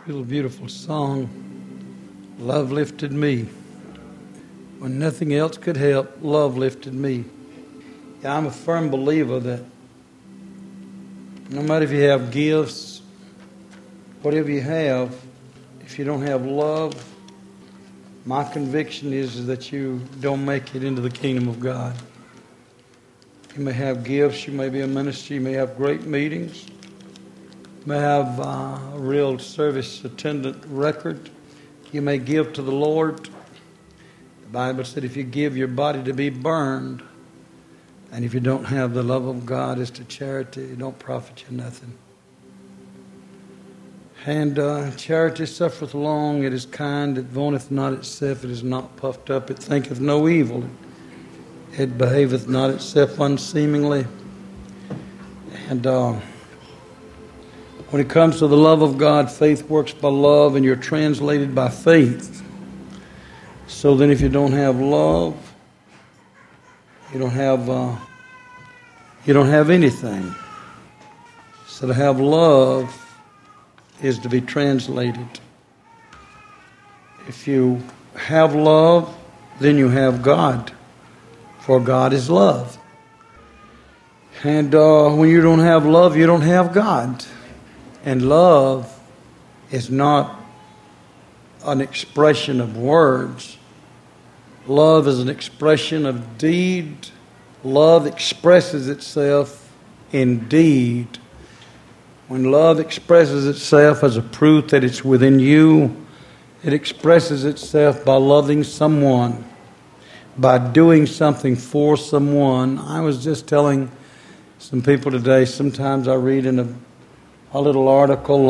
Real beautiful song. Love lifted me. When nothing else could help, love lifted me. Yeah, I'm a firm believer that no matter if you have gifts, whatever you have, if you don't have love, my conviction is that you don't make it into the kingdom of God. You may have gifts, you may be a minister, you may have great meetings, you may have a real service attendant record, you may give to the Lord. The Bible said if you give your body to be burned, and if you don't have the love of God as to charity, it don't profit you nothing. And charity suffereth long, it is kind, it vaunteth not itself, it is not puffed up, it thinketh no evil, it behaveth not itself unseemingly. And when it comes to the love of God, faith works by love, and you're translated by faith. So then if you don't have love, you don't have anything. So to have love is to be translated. If you have love, then you have God, for God is love. And when you don't have love, you don't have God. And love is not an expression of words. Love is an expression of deed. Love expresses itself in deed. When love expresses itself as a proof that it's within you, it expresses itself by loving someone, by doing something for someone. I was just telling some people today, sometimes I read in a little article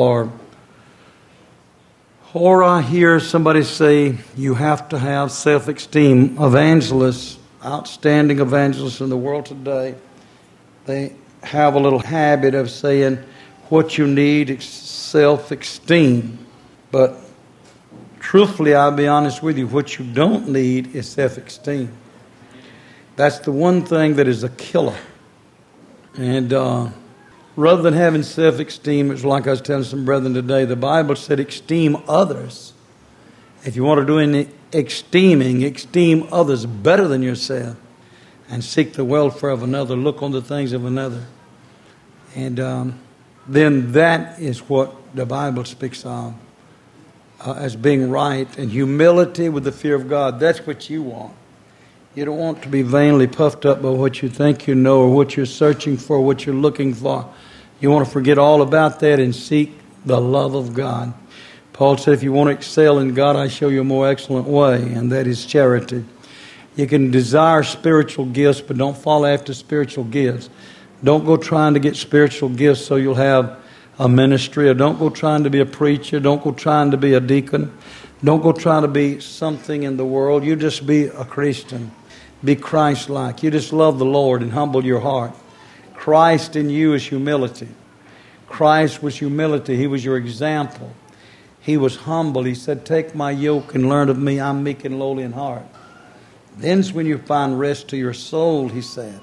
or I hear somebody say you have to have self-esteem. Evangelists, outstanding evangelists in the world today, they have a little habit of saying what you need is self-esteem. But truthfully, I'll be honest with you, what you don't need is self-esteem. That's the one thing that is a killer. And rather than having self-esteem, it's like I was telling some brethren today, the Bible said esteem others. If you want to do any esteem others better than yourself and seek the welfare of another, look on the things of another. And then that is what the Bible speaks of as being right, and humility with the fear of God. That's what you want. You don't want to be vainly puffed up by what you think you know or what you're searching for, what you're looking for. You want to forget all about that and seek the love of God. Paul said, if you want to excel in God, I show you a more excellent way, and that is charity. You can desire spiritual gifts, but don't follow after spiritual gifts. Don't go trying to get spiritual gifts so you'll have a ministry, or don't go trying to be a preacher. Don't go trying to be a deacon. Don't go trying to be something in the world. You just be a Christian. Be Christ-like. You just love the Lord and humble your heart. Christ in you is humility. Christ was humility. He was your example. He was humble. He said, take my yoke and learn of me. I'm meek and lowly in heart. Then's when you find rest to your soul, he said.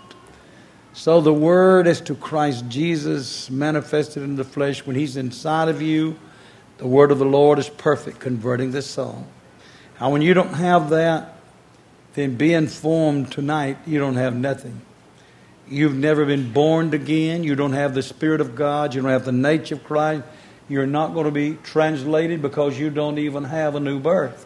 So the Word as to Christ Jesus manifested in the flesh, when He's inside of you, the Word of the Lord is perfect, converting the soul. Now when you don't have that, then be informed tonight you don't have nothing. You've never been born again. You don't have the Spirit of God. You don't have the nature of Christ. You're not going to be translated because you don't even have a new birth.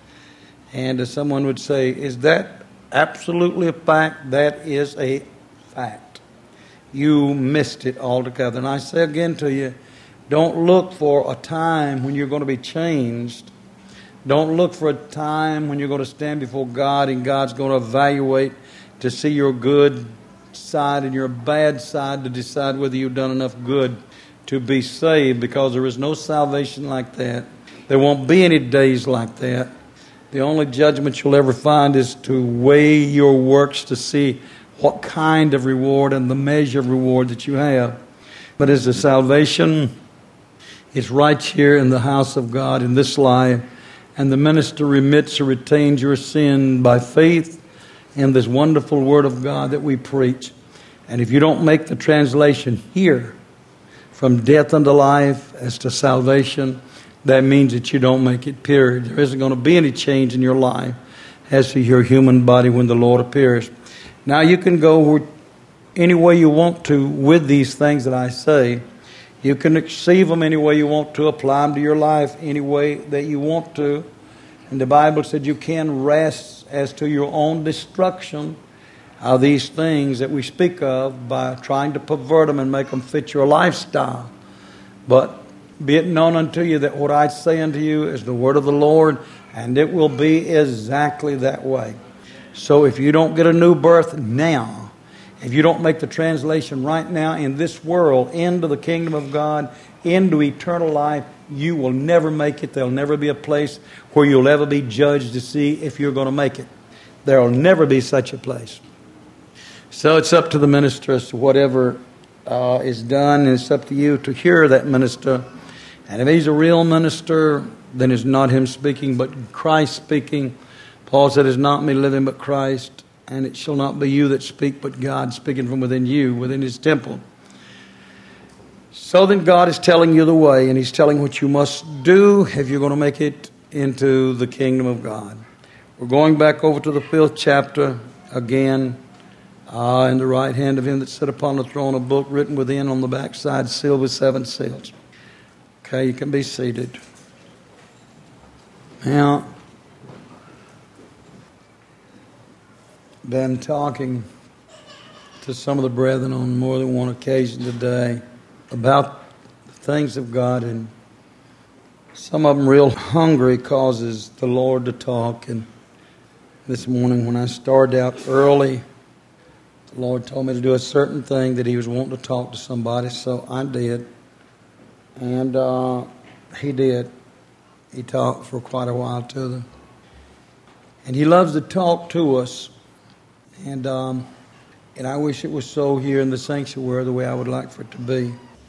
And as someone would say, is that absolutely a fact? That is a fact. You missed it altogether. And I say again to you, don't look for a time when you're going to be changed. Don't look for a time when you're going to stand before God and God's going to evaluate to see your good side and your bad side to decide whether you've done enough good to be saved, because there is no salvation like that. There won't be any days like that. The only judgment you'll ever find is to weigh your works to see what kind of reward and the measure of reward that you have. But as the salvation is right here in the house of God in this life, and the minister remits or retains your sin by faith in this wonderful Word of God that we preach. And if you don't make the translation here from death unto life as to salvation, that means that you don't make it, period. There isn't going to be any change in your life as to your human body when the Lord appears. Now you can go any way you want to with these things that I say. You can receive them any way you want to, apply them to your life any way that you want to. And the Bible said you can rest as to your own destruction of these things that we speak of by trying to pervert them and make them fit your lifestyle. But be it known unto you that what I say unto you is the word of the Lord, and it will be exactly that way. So if you don't get a new birth now, if you don't make the translation right now in this world into the kingdom of God, into eternal life, you will never make it. There'll never be a place where you'll ever be judged to see if you're going to make it. There will never be such a place. So it's up to the minister as to whatever is done, and it's up to you to hear that minister. And if he's a real minister, then it's not him speaking, but Christ speaking. Paul said, it's not me living, but Christ. And it shall not be you that speak, but God speaking from within you, within his temple. So then God is telling you the way, and he's telling what you must do if you're going to make it into the kingdom of God. We're going back over to the 5th chapter again. In the right hand of him that sat upon the throne, a book written within on the backside, sealed with 7 seals. Okay, you can be seated. Now, been talking to some of the brethren on more than one occasion today about the things of God, and some of them real hungry causes the Lord to talk. And this morning when I started out early, the Lord told me to do a certain thing that he was wanting to talk to somebody, so I did. And he did. He talked for quite a while to them. And he loves to talk to us. And I wish it was so here in the sanctuary the way I would like for it to be.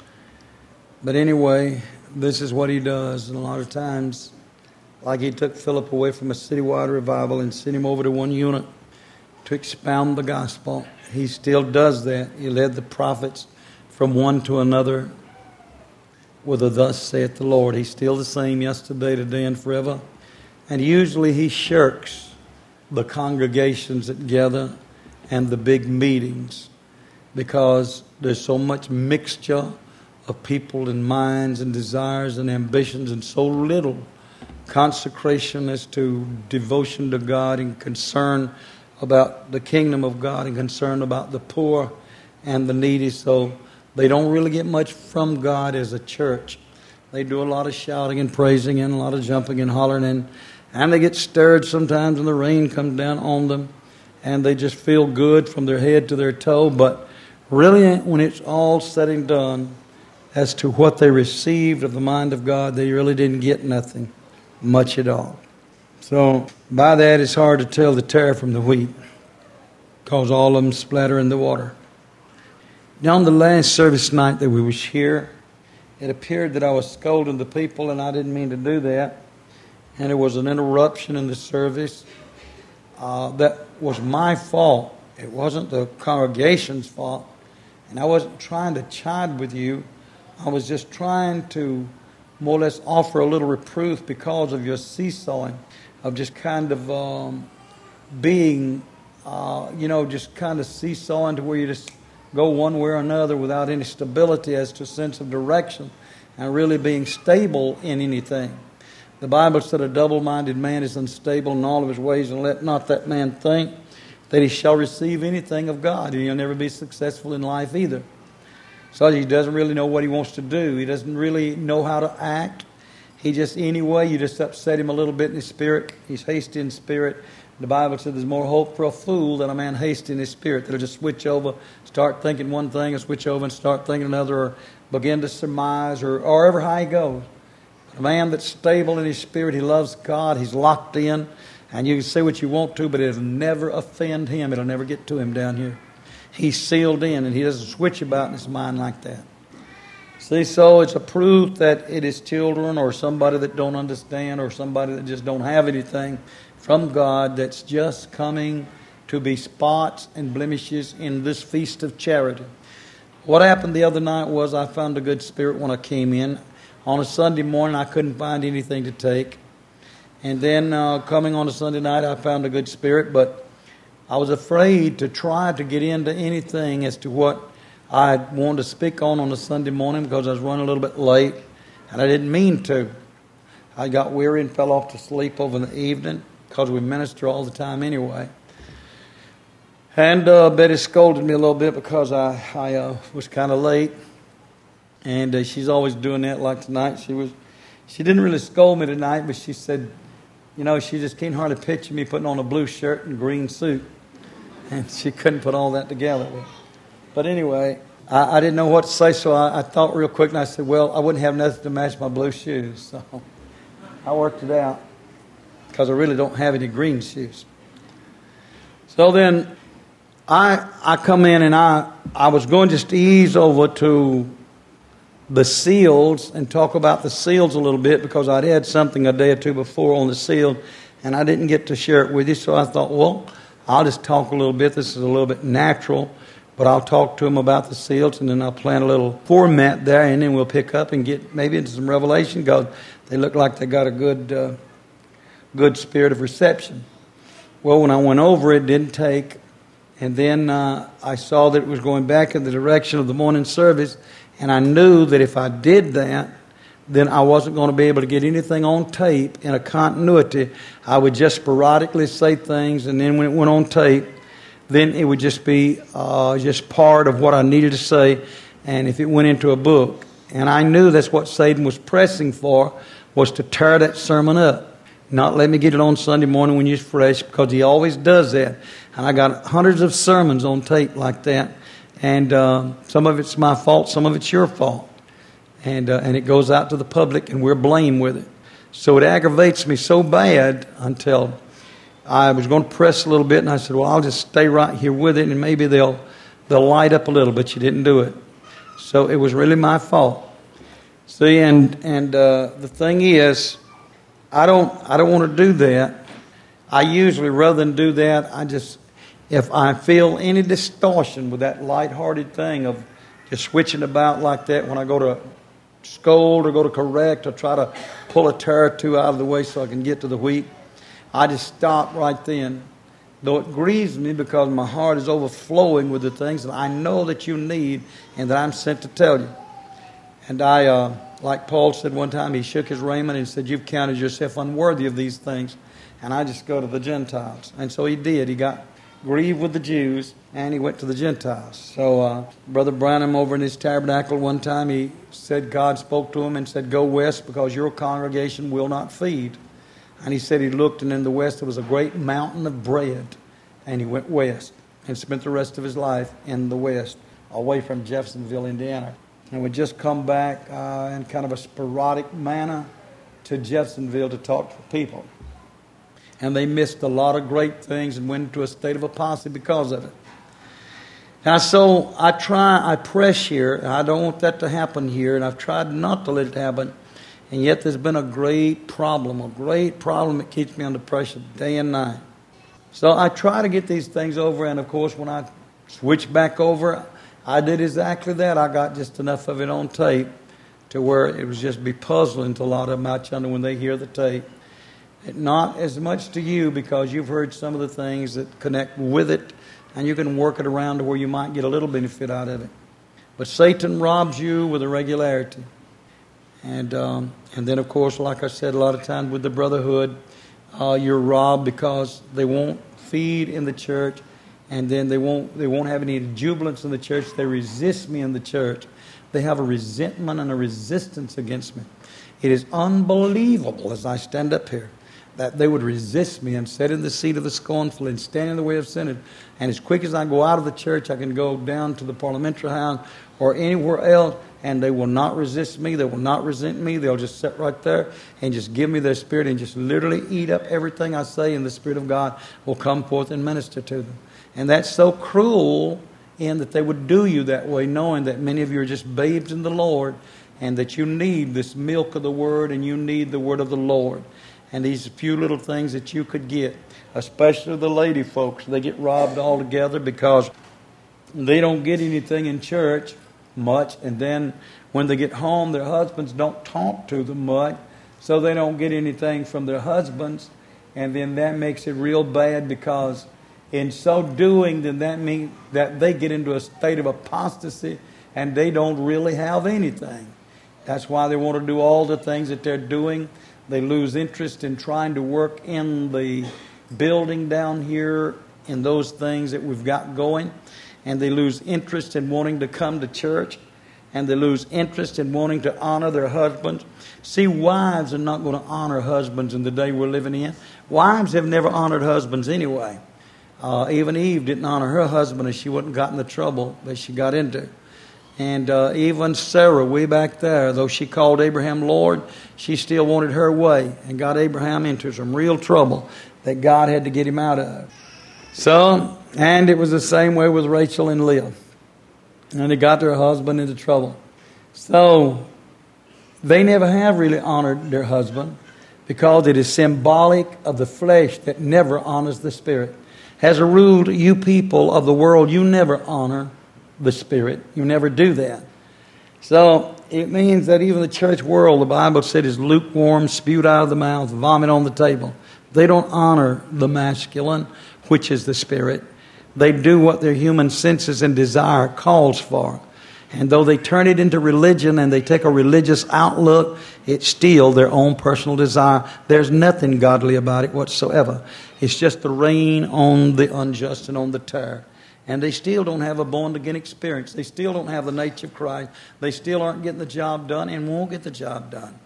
But anyway, this is what he does. And a lot of times, like he took Philip away from a citywide revival and sent him over to one unit to expound the gospel. He still does that. He led the prophets from one to another with a thus saith the Lord. He's still the same yesterday, today, and forever. And usually he shirks the congregations that gather and the big meetings because there's so much mixture of people and minds and desires and ambitions and so little consecration as to devotion to God and concern about the kingdom of God and concern about the poor and the needy. So they don't really get much from God as a church. They do a lot of shouting and praising and a lot of jumping and hollering, and they get stirred sometimes when the rain comes down on them, and they just feel good from their head to their toe. But really, when it's all said and done, as to what they received of the mind of God, they really didn't get nothing much at all. So by that, it's hard to tell the tare from the wheat, because all of them splatter in the water. Now, on the last service night that we was here, it appeared that I was scolding the people, and I didn't mean to do that. And it was an interruption in the service. That was my fault. It wasn't the congregation's fault. And I wasn't trying to chide with you. I was just trying to more or less offer a little reproof because of your seesawing, of just kind of being, just kind of seesawing to where you just go one way or another without any stability as to sense of direction and really being stable in anything. The Bible said a double-minded man is unstable in all of his ways, and let not that man think that he shall receive anything of God. And he'll never be successful in life either. So he doesn't really know what he wants to do. He doesn't really know how to act. He just, anyway, you just upset him a little bit in his spirit. He's hasty in spirit. The Bible said there's more hope for a fool than a man hasty in his spirit. That'll just switch over, start thinking one thing, and switch over and start thinking another, or begin to surmise, or ever how he goes. A man that's stable in his spirit, he loves God, he's locked in, and you can say what you want to, but it'll never offend him. It'll never get to him down here. He's sealed in, and he doesn't switch about in his mind like that. See, so it's a proof that it is children or somebody that don't understand or somebody that just don't have anything from God that's just coming to be spots and blemishes in this feast of charity. What happened the other night was I found a good spirit when I came in. On a Sunday morning, I couldn't find anything to take. And then coming on a Sunday night, I found a good spirit, but I was afraid to try to get into anything as to what I wanted to speak on a Sunday morning because I was running a little bit late, and I didn't mean to. I got weary and fell off to sleep over in the evening because we minister all the time anyway. And Betty scolded me a little bit because I was kind of late, and she's always doing that. Like tonight, she didn't really scold me tonight, but she said, you know, she just can't hardly picture me putting on a blue shirt and green suit, and she couldn't put all that together. But anyway, I didn't know what to say, so I thought real quick, and I said, well, I wouldn't have nothing to match my blue shoes, so I worked it out because I really don't have any green shoes. So then I come in, and I was going just to ease over to the seals and talk about the seals a little bit because I'd had something a day or two before on the seal, and I didn't get to share it with you, so I thought, well, I'll just talk a little bit. This is a little bit natural, but I'll talk to them about the seals, and then I'll plan a little format there, and then we'll pick up and get maybe into some revelation because they look like they got a good spirit of reception. Well, when I went over, it didn't take, and then I saw that it was going back in the direction of the morning service, and I knew that if I did that, then I wasn't going to be able to get anything on tape in a continuity. I would just sporadically say things, and then when it went on tape, then it would just be just part of what I needed to say, and if it went into a book. And I knew that's what Satan was pressing for, was to tear that sermon up. Not let me get it on Sunday morning when you're fresh, because he always does that. And I got hundreds of sermons on tape like that. And some of it's my fault, some of it's your fault. And it goes out to the public, and we're blamed with it. So it aggravates me so bad until I was going to press a little bit, and I said, well, I'll just stay right here with it, and maybe they'll light up a little, but you didn't do it. So it was really my fault. See, and the thing is, I don't want to do that. I usually, rather than do that, if I feel any distortion with that lighthearted thing of just switching about like that when I go to scold or go to correct or try to pull a tear or two out of the way so I can get to the wheat, I just stop right then. Though it grieves me because my heart is overflowing with the things that I know that you need and that I'm sent to tell you. And like Paul said one time, he shook his raiment and said, you've counted yourself unworthy of these things. And I just go to the Gentiles. And so he did. He got grieved with the Jews, and he went to the Gentiles. So Brother Branham over in his tabernacle one time, he said God spoke to him and said, go west because your congregation will not feed. And he said he looked, and in the west there was a great mountain of bread. And he went west and spent the rest of his life in the west, away from Jeffersonville, Indiana. And would just come back in kind of a sporadic manner to Jeffersonville to talk to people. And they missed a lot of great things and went into a state of apostasy because of it. Now, so I press here. I don't want that to happen here, and I've tried not to let it happen. And yet there's been a great problem that keeps me under pressure day and night. So I try to get these things over, and of course when I switch back over, I did exactly that. I got just enough of it on tape to where it was just be puzzling to a lot of them out yonder when they hear the tape. Not as much to you because you've heard some of the things that connect with it, and you can work it around to where you might get a little benefit out of it. But Satan robs you with irregularity. And then, of course, like I said, a lot of times with the brotherhood, you're robbed because they won't feed in the church, and then they won't have any jubilance in the church. They resist me in the church. They have a resentment and a resistance against me. It is unbelievable as I stand up here that they would resist me and sit in the seat of the scornful and stand in the way of sinners. And as quick as I go out of the church, I can go down to the parliamentary house or anywhere else, and they will not resist me. They will not resent me. They'll just sit right there and just give me their spirit and just literally eat up everything I say, and the Spirit of God will come forth and minister to them. And that's so cruel in that they would do you that way, knowing that many of you are just babes in the Lord and that you need this milk of the Word and you need the Word of the Lord. And these few little things that you could get, especially the lady folks, they get robbed altogether because they don't get anything in church much. And then when they get home, their husbands don't talk to them much, so they don't get anything from their husbands. And then that makes it real bad, because in so doing, then that means that they get into a state of apostasy and they don't really have anything. That's why they want to do all the things that they're doing. They lose interest in trying to work in the building down here, in those things that we've got going. And they lose interest in wanting to come to church. And they lose interest in wanting to honor their husbands. See, wives are not going to honor husbands in the day we're living in. Wives have never honored husbands anyway. Even Eve didn't honor her husband, and she wouldn't gotten the trouble that she got into. And even Sarah, way back there, though she called Abraham Lord, she still wanted her way and got Abraham into some real trouble that God had to get him out of. So, and it was the same way with Rachel and Leah. And they got their husband into trouble. So, they never have really honored their husband, because it is symbolic of the flesh that never honors the Spirit. As a rule, you people of the world, you never honor the Spirit. You never do that. So it means that even the church world, the Bible said, is lukewarm, spewed out of the mouth, vomit on the table. They don't honor the masculine, which is the Spirit. They do what their human senses and desire calls for. And though they turn it into religion and they take a religious outlook, it's still their own personal desire. There's nothing godly about it whatsoever. It's just the rain on the unjust and on the tare. And they still don't have a born-again experience. They still don't have the nature of Christ. They still aren't getting the job done and won't get the job done.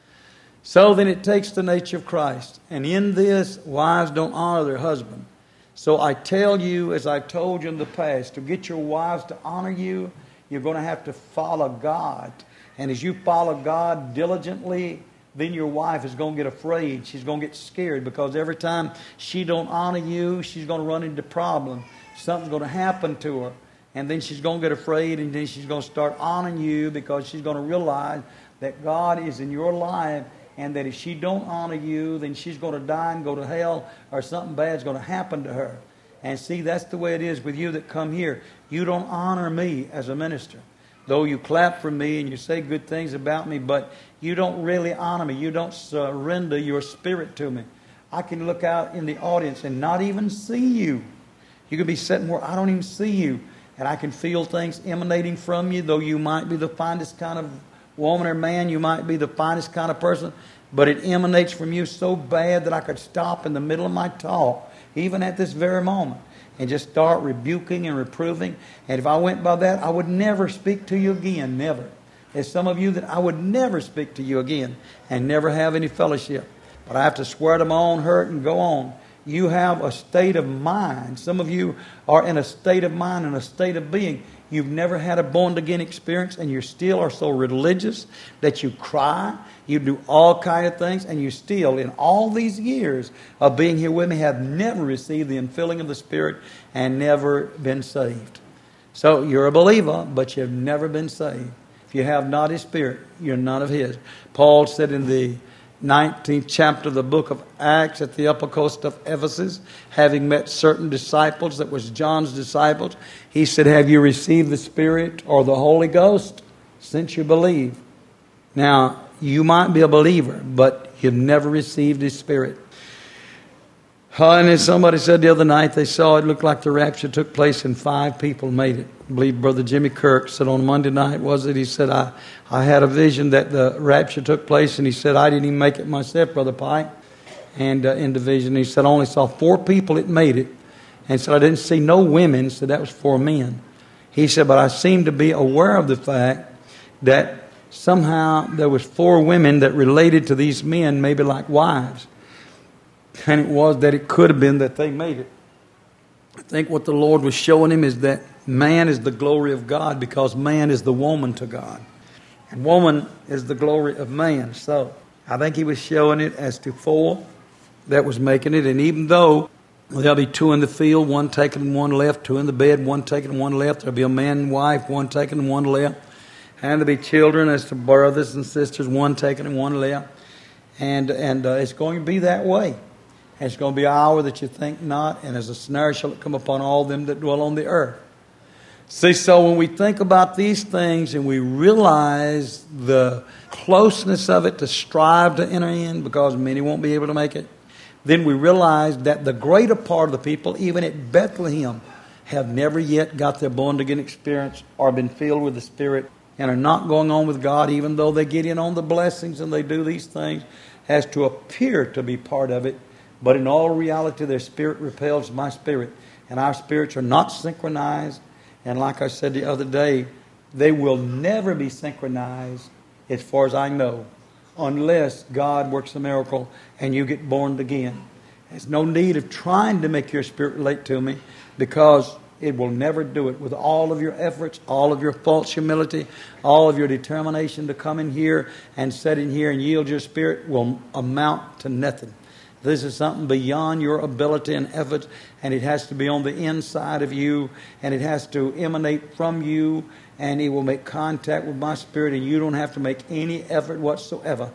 So then it takes the nature of Christ. And in this, wives don't honor their husband. So I tell you, as I've told you in the past, to get your wives to honor you, you're going to have to follow God. And as you follow God diligently, then your wife is going to get afraid. She's going to get scared, because every time she don't honor you, she's going to run into problems. Something's going to happen to her. And then she's going to get afraid, and then she's going to start honoring you, because she's going to realize that God is in your life, and that if she don't honor you, then she's going to die and go to hell, or something bad's going to happen to her. And see, that's the way it is with you that come here. You don't honor me as a minister. Though you clap for me and you say good things about me, but you don't really honor me. You don't surrender your spirit to me. I can look out in the audience and not even see you. You could be sitting where I don't even see you. And I can feel things emanating from you, though you might be the finest kind of woman or man. You might be the finest kind of person. But it emanates from you so bad that I could stop in the middle of my talk, even at this very moment, and just start rebuking and reproving. And if I went by that, I would never speak to you again, never. There's some of you that I would never speak to you again and never have any fellowship. But I have to swear to my own hurt and go on. You have a state of mind. Some of you are in a state of mind and a state of being. You've never had a born-again experience, and you still are so religious that you cry. You do all kind of things, and you still, in all these years of being here with me, have never received the infilling of the Spirit and never been saved. So you're a believer, but you've never been saved. If you have not His Spirit, you're none of His. Paul said in the 19th chapter of the book of Acts, at the upper coast of Ephesus, having met certain disciples that was John's disciples, he said, have you received the Spirit or the Holy Ghost since you believe? Now, you might be a believer, but you've never received His Spirit. And as somebody said the other night, they saw it looked like the rapture took place and 5 people made it. I believe Brother Jimmy Kirk said on Monday night, was it? He said, I had a vision that the rapture took place, and he said, I didn't even make it myself, Brother Pike. And in the vision, he said, I only saw 4 people that made it. And said, I didn't see no women, so that was 4 men. He said, but I seem to be aware of the fact that somehow there was 4 women that related to these men, maybe like wives. And it was that it could have been that they made it. I think what the Lord was showing him is that man is the glory of God, because man is the woman to God. And woman is the glory of man. So I think He was showing it as to 4 that was making it. And even though there'll be 2 in the field, 1 taken and 1 left, 2 in the bed, 1 taken and 1 left. There'll be a man and wife, 1 taken and 1 left. And there'll be children as to brothers and sisters, 1 taken and 1 left. And it's going to be that way. And it's going to be an hour that you think not, and as a snare shall it come upon all them that dwell on the earth. See, so when we think about these things and we realize the closeness of it to strive to enter in, because many won't be able to make it, then we realize that the greater part of the people, even at Bethlehem, have never yet got their born-again experience or been filled with the Spirit and are not going on with God, even though they get in on the blessings and they do these things, as to appear to be part of it. But in all reality, their spirit repels my spirit. And our spirits are not synchronized. And like I said the other day, they will never be synchronized, as far as I know, unless God works a miracle and you get born again. There's no need of trying to make your spirit relate to me, because it will never do it. With all of your efforts, all of your false humility, all of your determination to come in here and sit in here and yield your spirit will amount to nothing. This is something beyond your ability and effort, and it has to be on the inside of you, and it has to emanate from you, and it will make contact with my spirit, and you don't have to make any effort whatsoever.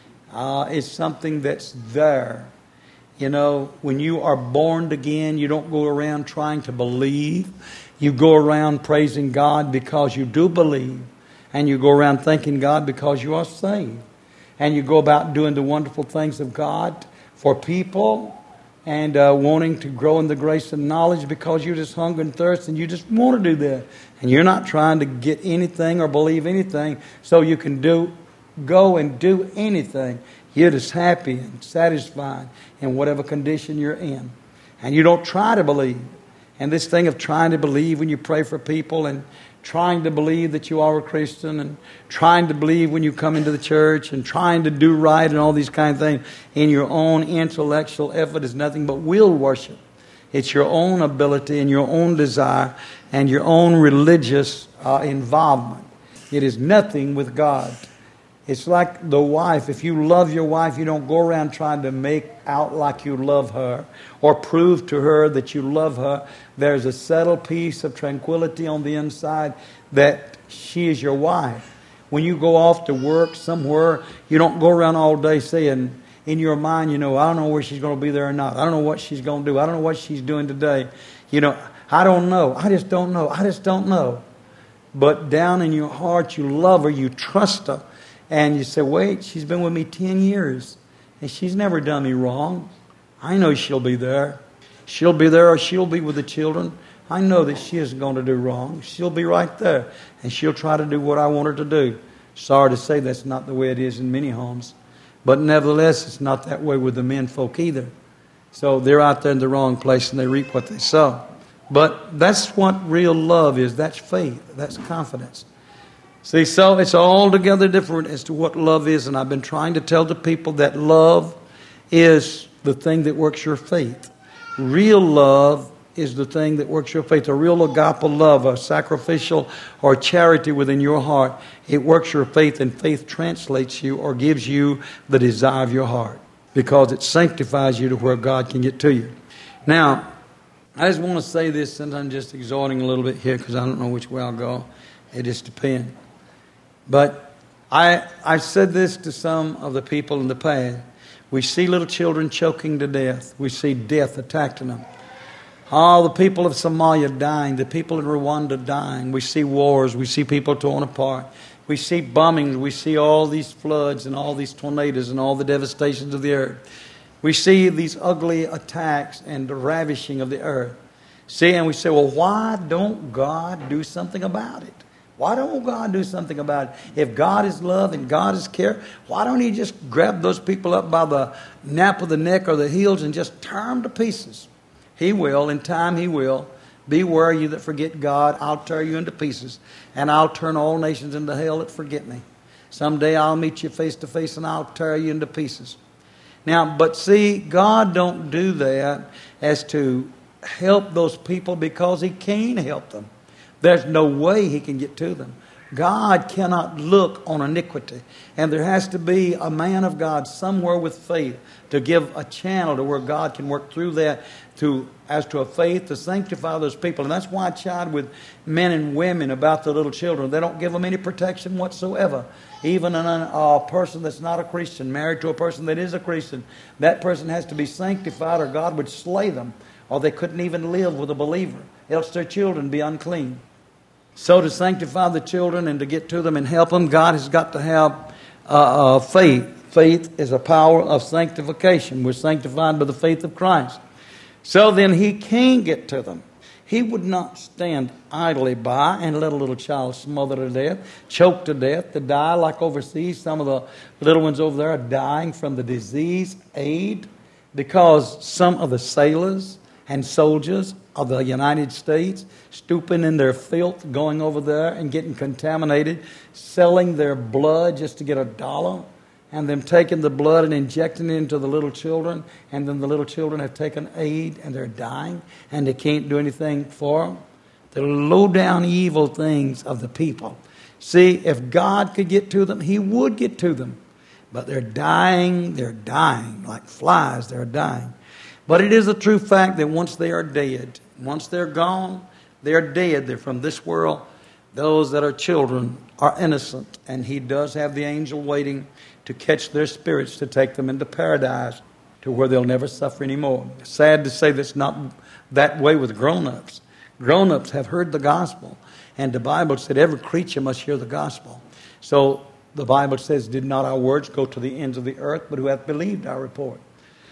It's something that's there. You know, when you are born again, you don't go around trying to believe. You go around praising God because you do believe, and you go around thanking God because you are saved. And you go about doing the wonderful things of God for people, and wanting to grow in the grace and knowledge because you just hunger and thirst and you just want to do that. And you're not trying to get anything or believe anything so you can go and do anything. You're just happy and satisfied in whatever condition you're in. And you don't try to believe. And this thing of trying to believe when you pray for people, and trying to believe that you are a Christian, and trying to believe when you come into the church, and trying to do right and all these kind of things in your own intellectual effort is nothing but will worship. It's your own ability and your own desire and your own religious involvement. It is nothing with God. It's like the wife. If you love your wife, you don't go around trying to make out like you love her or prove to her that you love her. There's a settled peace of tranquility on the inside that she is your wife. When you go off to work somewhere, you don't go around all day saying in your mind, I don't know where she's going to be there or not. I don't know what she's going to do. I don't know what she's doing today. I don't know. I just don't know. I just don't know. But down in your heart, you love her. You trust her. And you say, wait, she's been with me 10 years. And she's never done me wrong. I know she'll be there. She'll be there, or she'll be with the children. I know that she isn't going to do wrong. She'll be right there. And she'll try to do what I want her to do. Sorry to say that's not the way it is in many homes. But nevertheless, it's not that way with the men folk either. So they're out there in the wrong place and they reap what they sow. But that's what real love is. That's faith. That's confidence. See, so it's altogether different as to what love is. And I've been trying to tell the people that love is the thing that works your faith. Real love is the thing that works your faith. A real agape love, a sacrificial or charity within your heart, it works your faith, and faith translates you or gives you the desire of your heart, because it sanctifies you to where God can get to you. Now, I just want to say this, since I'm just exhorting a little bit here, because I don't know which way I'll go. It just depends. But I've said this to some of the people in the past. We see little children choking to death. We see death attacking them. All the people of Somalia dying. The people in Rwanda dying. We see wars. We see people torn apart. We see bombings. We see all these floods and all these tornadoes and all the devastations of the earth. We see these ugly attacks and the ravishing of the earth. See, and we say, well, why don't God do something about it? Why don't God do something about it? If God is love and God is care, why don't He just grab those people up by the nape of the neck or the heels and just tear them to pieces? He will. In time He will. Beware you that forget God. I'll tear you into pieces. And I'll turn all nations into hell that forget me. Someday I'll meet you face to face and I'll tear you into pieces. Now, but see, God don't do that as to help those people because He can't help them. There's no way He can get to them. God cannot look on iniquity. And there has to be a man of God somewhere with faith to give a channel to where God can work through that as to a faith to sanctify those people. And that's why I chide with men and women about the little children. They don't give them any protection whatsoever. Even a person that's not a Christian, married to a person that is a Christian, that person has to be sanctified or God would slay them. Or they couldn't even live with a believer. Else their children be unclean. So to sanctify the children and to get to them and help them, God has got to have faith. Faith is a power of sanctification. We're sanctified by the faith of Christ. So then He can get to them. He would not stand idly by and let a little child smother to death, choke to death, to die like overseas. Some of the little ones over there are dying from the disease AIDS because some of the sailors and soldiers of the United States stooping in their filth, going over there and getting contaminated, selling their blood just to get $1, and them taking the blood and injecting it into the little children, and then the little children have taken AIDS and they're dying and they can't do anything for them. The low-down evil things of the people. See, if God could get to them, He would get to them. But they're dying like flies, they're dying. But it is a true fact that once they are dead, once they're gone, they're dead. They're from this world. Those that are children are innocent. And He does have the angel waiting to catch their spirits to take them into paradise to where they'll never suffer anymore. Sad to say that's not that way with grown-ups. Grown-ups have heard the gospel. And the Bible said every creature must hear the gospel. So the Bible says, did not our words go to the ends of the earth, but who hath believed our report?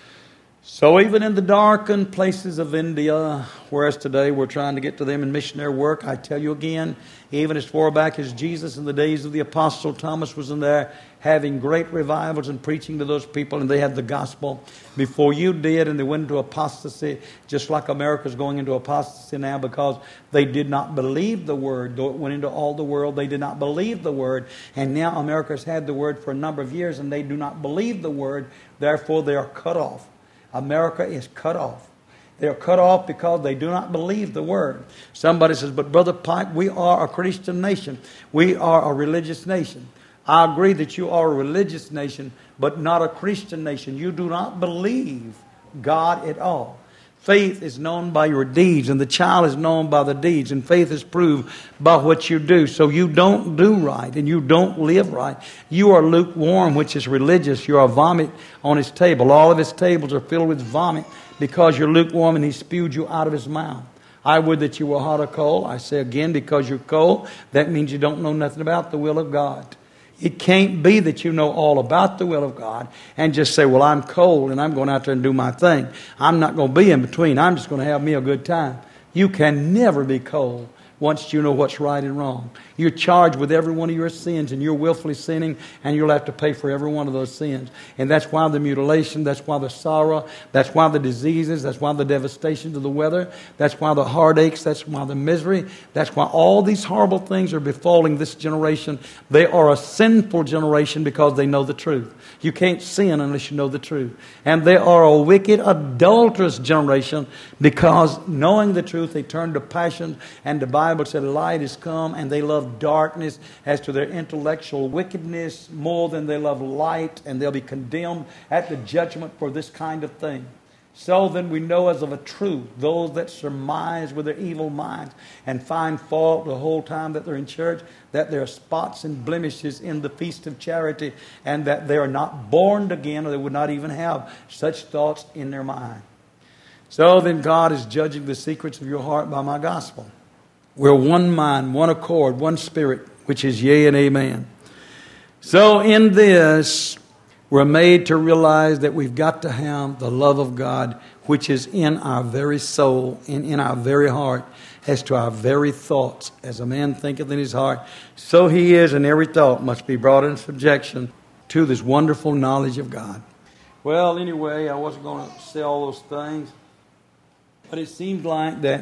So even in the darkened places of India, whereas today we're trying to get to them in missionary work, I tell you again, even as far back as Jesus in the days of the Apostle Thomas was in there having great revivals and preaching to those people, and they had the gospel before you did, and they went into apostasy, just like America's going into apostasy now because they did not believe the word. Though it went into all the world, they did not believe the word. And now America's had the word for a number of years, and they do not believe the word. Therefore, they are cut off. America is cut off. They are cut off because they do not believe the word. Somebody says, but Brother Pike, we are a Christian nation. We are a religious nation. I agree that you are a religious nation, but not a Christian nation. You do not believe God at all. Faith is known by your deeds, and the child is known by the deeds, and faith is proved by what you do. So you don't do right, and you don't live right. You are lukewarm, which is religious. You are vomit on His table. All of His tables are filled with vomit because you're lukewarm, and He spewed you out of His mouth. I would that you were hot or cold. I say again, because you're cold, that means you don't know nothing about the will of God. It can't be that you know all about the will of God and just say, well, I'm cold and I'm going out there and do my thing. I'm not going to be in between. I'm just going to have me a good time. You can never be cold once you know what's right and wrong. You're charged with every one of your sins, and you're willfully sinning, and you'll have to pay for every one of those sins. And that's why the mutilation, that's why the sorrow, that's why the diseases, that's why the devastations of the weather, that's why the heartaches, that's why the misery, that's why all these horrible things are befalling this generation. They are a sinful generation because they know the truth. You can't sin unless you know the truth. And they are a wicked, adulterous generation because knowing the truth, they turn to passion, and the Bible said light is come, and they love darkness as to their intellectual wickedness more than they love light, and they'll be condemned at the judgment for this kind of thing. So then we know as of a truth, those that surmise with their evil minds and find fault the whole time that they're in church, that there are spots and blemishes in the feast of charity, and that they are not born again, or they would not even have such thoughts in their mind. So then God is judging the secrets of your heart by my gospel. We're one mind, one accord, one spirit, which is yea and amen. So in this, we're made to realize that we've got to have the love of God, which is in our very soul and in our very heart, as to our very thoughts. As a man thinketh in his heart, so he is, and every thought must be brought in subjection to this wonderful knowledge of God. Well, anyway, I wasn't going to say all those things, but it seems like that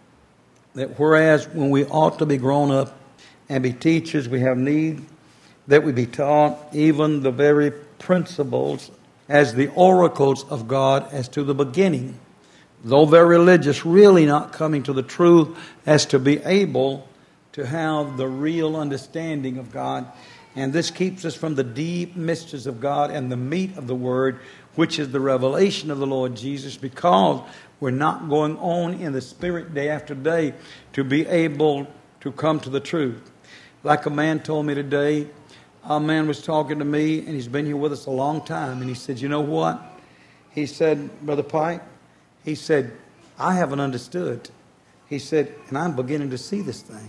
whereas when we ought to be grown up and be teachers, we have need that we be taught even the very principles as the oracles of God as to the beginning. Though they're religious, really not coming to the truth as to be able to have the real understanding of God. And this keeps us from the deep mysteries of God and the meat of the Word, which is the revelation of the Lord Jesus, because we're not going on in the Spirit day after day to be able to come to the truth. Like a man told me today, a man was talking to me, and he's been here with us a long time, and he said, you know what? He said, Brother Pike, he said, I haven't understood. He said, and I'm beginning to see this thing.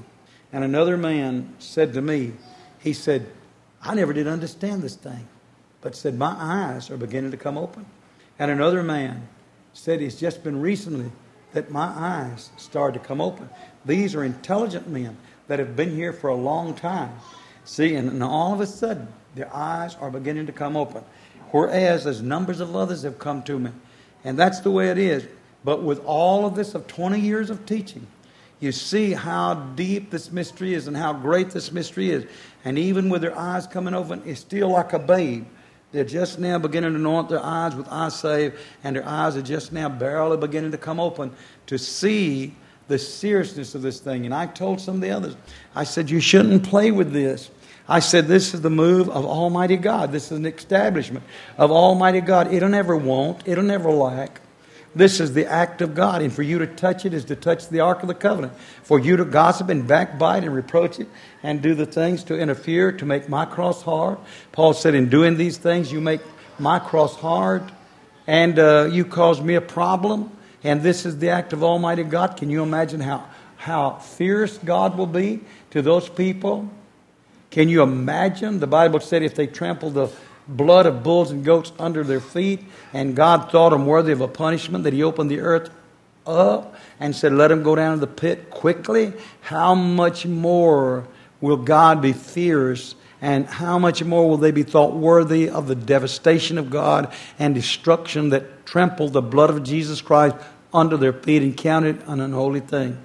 And another man said to me, he said, I never did understand this thing, but said, my eyes are beginning to come open. And another man said, it's just been recently that my eyes started to come open. These are intelligent men that have been here for a long time. See, and all of a sudden, their eyes are beginning to come open. Whereas there's numbers of others have come to me. And that's the way it is. But with all of this of 20 years of teaching, you see how deep this mystery is and how great this mystery is. And even with their eyes coming open, it's still like a babe. They're just now beginning to anoint their eyes with eye save, and their eyes are just now barely beginning to come open to see the seriousness of this thing. And I told some of the others, I said, you shouldn't play with this. I said, this is the move of Almighty God. This is an establishment of Almighty God. It'll never want. It'll never lack. This is the act of God. And for you to touch it is to touch the Ark of the Covenant. For you to gossip and backbite and reproach it and do the things to interfere, to make my cross hard. Paul said, in doing these things, you make my cross hard. And you cause me a problem. And this is the act of Almighty God. Can you imagine how fierce God will be to those people? Can you imagine? The Bible said if they trampled the blood of bulls and goats under their feet, and God thought them worthy of a punishment, that He opened the earth up and said, let them go down to the pit quickly. How much more will God be fierce, and how much more will they be thought worthy of the devastation of God and destruction that trampled the blood of Jesus Christ under their feet and counted an unholy thing?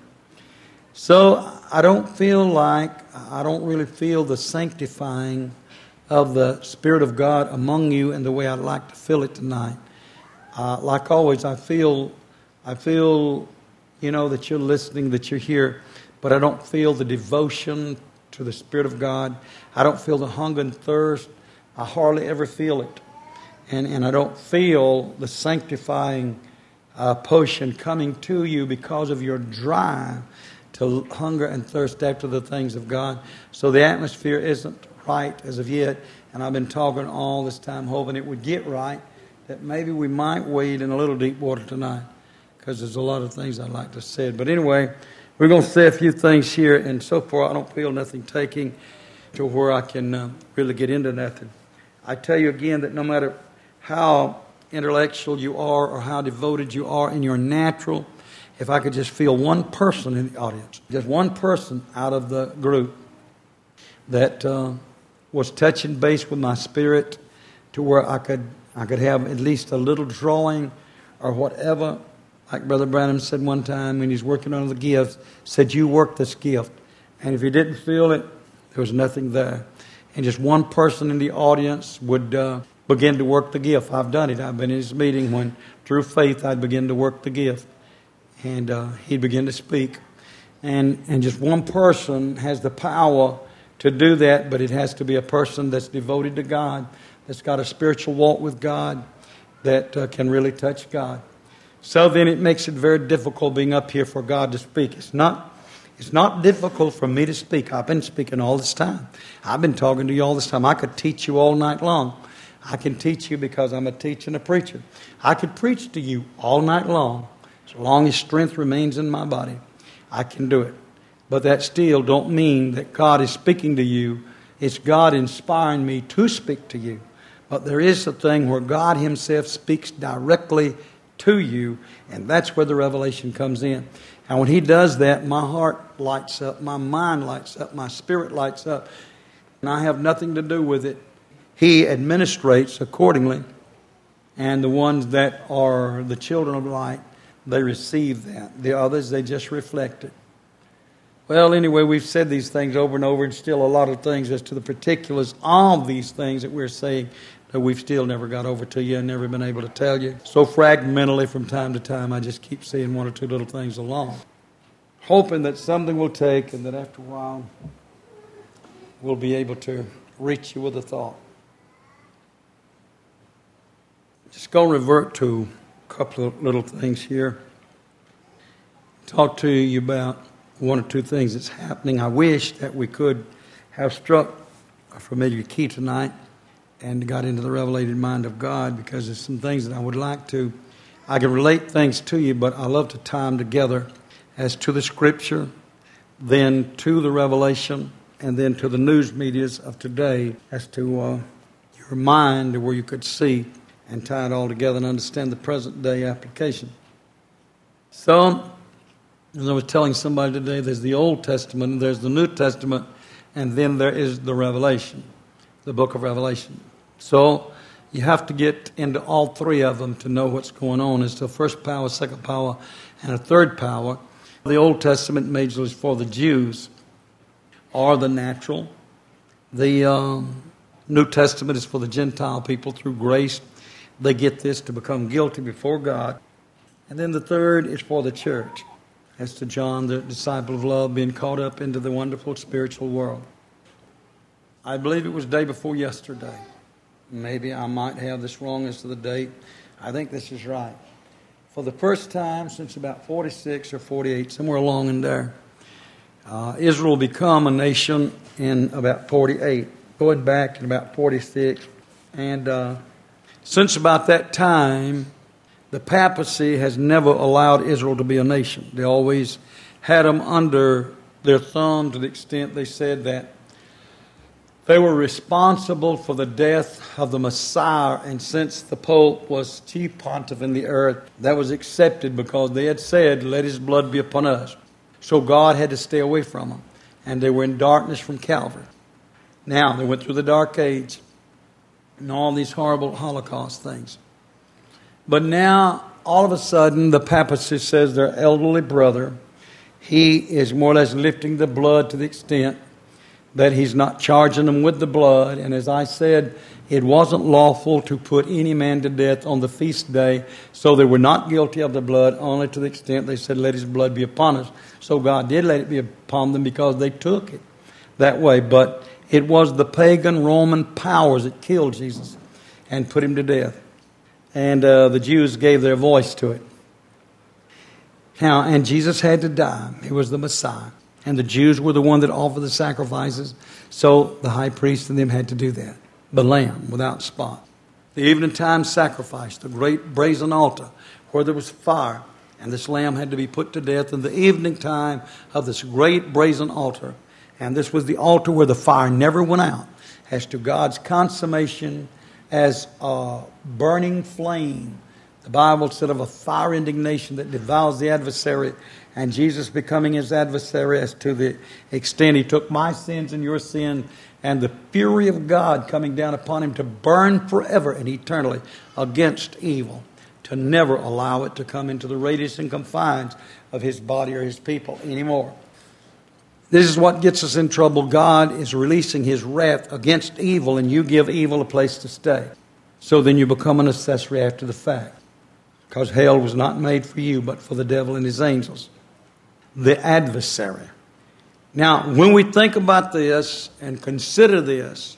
So I don't really feel the sanctifying of the Spirit of God among you in the way I'd like to feel it tonight. Like always, I feel, that you're listening, that you're here, but I don't feel the devotion to the Spirit of God. I don't feel the hunger and thirst. I hardly ever feel it. And I don't feel the sanctifying potion coming to you because of your drive to hunger and thirst after the things of God. So the atmosphere isn't right as of yet, and I've been talking all this time hoping it would get right, that maybe we might wade in a little deep water tonight, because there's a lot of things I'd like to say. But anyway, we're going to say a few things here, and so far I don't feel nothing taking to where I can really get into nothing. I tell you again that no matter how intellectual you are or how devoted you are in your natural, if I could just feel one person in the audience, just one person out of the group that was touching base with my spirit to where I could have at least a little drawing or whatever. Like Brother Branham said one time when he's working on the gift, said, you work this gift. And if you didn't feel it, there was nothing there. And just one person in the audience would begin to work the gift. I've done it. I've been in his meeting when through faith I'd begin to work the gift. And he'd begin to speak. And just one person has the power to do that, but it has to be a person that's devoted to God, that's got a spiritual walk with God, that can really touch God. So then it makes it very difficult being up here for God to speak. It's not difficult for me to speak. I've been speaking all this time. I've been talking to you all this time. I could teach you all night long. I can teach you because I'm a teacher and a preacher. I could preach to you all night long. As long as strength remains in my body, I can do it. But that still don't mean that God is speaking to you. It's God inspiring me to speak to you. But there is a thing where God Himself speaks directly to you, and that's where the revelation comes in. And when He does that, my heart lights up, my mind lights up, my spirit lights up, and I have nothing to do with it. He administrates accordingly, and the ones that are the children of light, they receive that. The others, they just reflect it. Well, anyway, we've said these things over and over, and still a lot of things as to the particulars of these things that we're saying that we've still never got over to you and never been able to tell you. So fragmentally from time to time, I just keep saying one or two little things along, hoping that something will take and that after a while we'll be able to reach you with a thought. Just going to revert to a couple of little things here. Talk to you about one or two things that's happening. I wish that we could have struck a familiar key tonight and got into the revelated mind of God, because there's some things that I would like to. I can relate things to you, but I love to tie them together as to the Scripture, then to the revelation, and then to the news medias of today as to your mind where you could see and tie it all together and understand the present day application. So, as I was telling somebody today, there's the Old Testament, there's the New Testament, and then there is the Revelation, the book of Revelation. So, you have to get into all three of them to know what's going on. It's the first power, second power, and a third power. The Old Testament majorly is for the Jews, or the natural. The New Testament is for the Gentile people through grace. They get this to become guilty before God. And then the third is for the church, as to John, the disciple of love, being caught up into the wonderful spiritual world. I believe it was day before yesterday. Maybe I might have this wrong as to the date. I think this is right. For the first time since about 46 or 48, somewhere along in there, Israel become a nation in about 48, going back in about 46. And since about that time, the papacy has never allowed Israel to be a nation. They always had them under their thumb to the extent they said that they were responsible for the death of the Messiah, and since the Pope was chief pontiff in the earth, that was accepted because they had said, let his blood be upon us. So God had to stay away from them, and they were in darkness from Calvary. Now, they went through the dark age and all these horrible Holocaust things. But now, all of a sudden, the papacy says their elderly brother, he is more or less lifting the blood to the extent that he's not charging them with the blood. And as I said, it wasn't lawful to put any man to death on the feast day, so they were not guilty of the blood, only to the extent they said, let his blood be upon us. So God did let it be upon them because they took it that way. But it was the pagan Roman powers that killed Jesus and put him to death. And the Jews gave their voice to it. Now, and Jesus had to die. He was the Messiah. And the Jews were the one that offered the sacrifices. So the high priest and them had to do that. The lamb without spot. The evening time sacrifice, the great brazen altar where there was fire. And this lamb had to be put to death in the evening time of this great brazen altar. And this was the altar where the fire never went out. As to God's consummation as a burning flame. The Bible said of a fire indignation that devours the adversary, and Jesus becoming his adversary as to the extent he took my sins and your sin, and the fury of God coming down upon him to burn forever and eternally against evil, to never allow it to come into the radius and confines of his body or his people anymore. This is what gets us in trouble. God is releasing his wrath against evil, and you give evil a place to stay. So then you become an accessory after the fact. Because hell was not made for you, but for the devil and his angels. The adversary. Now, when we think about this and consider this,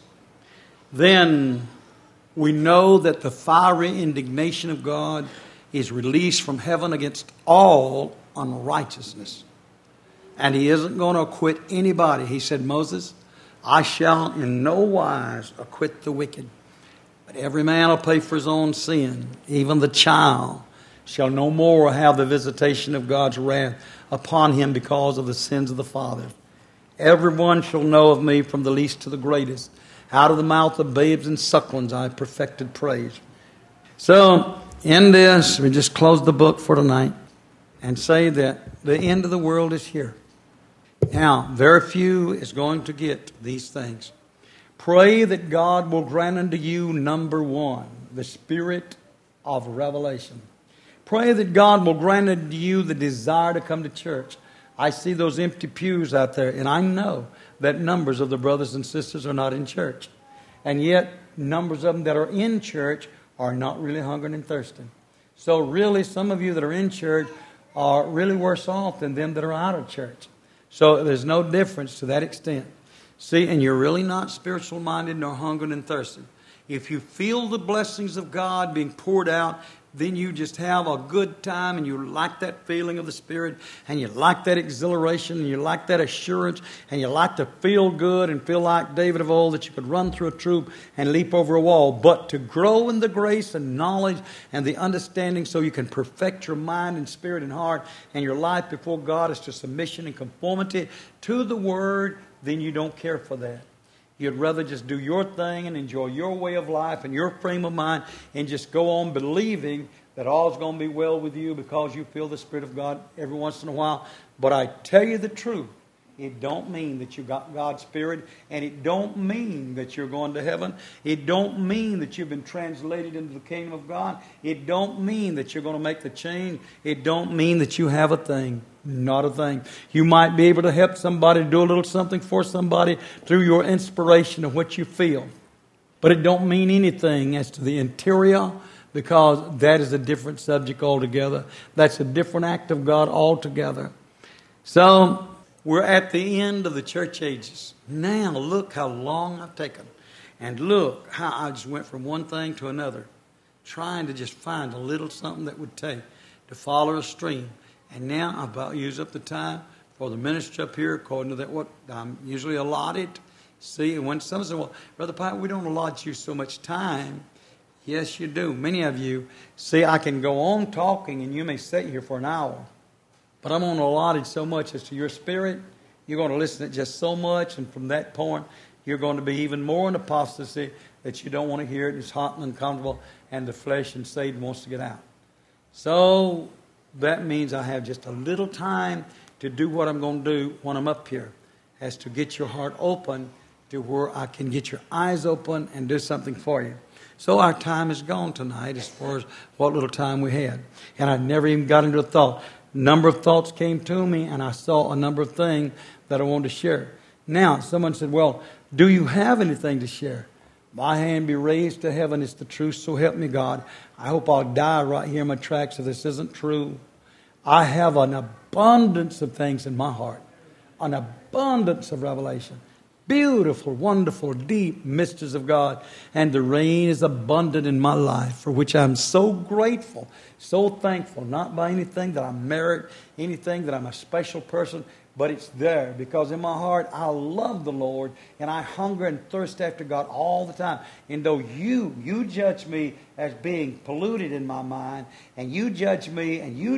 then we know that the fiery indignation of God is released from heaven against all unrighteousness. And he isn't going to acquit anybody. He said, Moses, I shall in no wise acquit the wicked. But every man will pay for his own sin. Even the child shall no more have the visitation of God's wrath upon him because of the sins of the father. Everyone shall know of me from the least to the greatest. Out of the mouth of babes and sucklings I have perfected praise. So, in this, we just close the book for tonight and say that the end of the world is here. Now, very few is going to get these things. Pray that God will grant unto you, number one, the spirit of revelation. Pray that God will grant unto you the desire to come to church. I see those empty pews out there, and I know that numbers of the brothers and sisters are not in church. And yet, numbers of them that are in church are not really hungering and thirsting. So really, some of you that are in church are really worse off than them that are out of church. So there's no difference to that extent. See, and you're really not spiritual minded nor hungering and thirsting. If you feel the blessings of God being poured out, then you just have a good time, and you like that feeling of the Spirit, and you like that exhilaration, and you like that assurance, and you like to feel good and feel like David of old, that you could run through a troop and leap over a wall. But to grow in the grace and knowledge and the understanding so you can perfect your mind and spirit and heart and your life before God as to submission and conformity to the Word, then you don't care for that. You'd rather just do your thing and enjoy your way of life and your frame of mind and just go on believing that all's going to be well with you because you feel the Spirit of God every once in a while. But I tell you the truth, it don't mean that you got God's Spirit, and it don't mean that you're going to heaven. It don't mean that you've been translated into the kingdom of God. It don't mean that you're going to make the change. It don't mean that you have a thing. Not a thing. You might be able to help somebody, do a little something for somebody through your inspiration of what you feel. But it don't mean anything as to the interior, because that is a different subject altogether. That's a different act of God altogether. So we're at the end of the church ages. Now look how long I've taken. And look how I just went from one thing to another, trying to just find a little something that would take to follow a stream. And now I'm about to use up the time for the ministry up here according to that what I'm usually allotted. See, and when someone says, well, Brother Pike, we don't allot you so much time. Yes, you do. Many of you, see, I can go on talking and you may sit here for an hour. But I'm only allotted so much as to your spirit. You're going to listen to just so much. And from that point, you're going to be even more in apostasy that you don't want to hear it. It's hot and uncomfortable. And the flesh and Satan wants to get out. So that means I have just a little time to do what I'm going to do when I'm up here, as to get your heart open to where I can get your eyes open and do something for you. So our time is gone tonight as far as what little time we had. And I never even got into a thought. A number of thoughts came to me, and I saw a number of things that I wanted to share. Now, someone said, well, do you have anything to share? My hand be raised to heaven, it's the truth, so help me God. I hope I'll die right here in my tracks if this isn't true. I have an abundance of things in my heart. An abundance of revelation. Beautiful, wonderful, deep mysteries of God. And the rain is abundant in my life, for which I'm so grateful, so thankful. Not by anything that I merit, anything that I'm a special person, but it's there because in my heart I love the Lord and I hunger and thirst after God all the time. And though you judge me as being polluted in my mind, and you judge me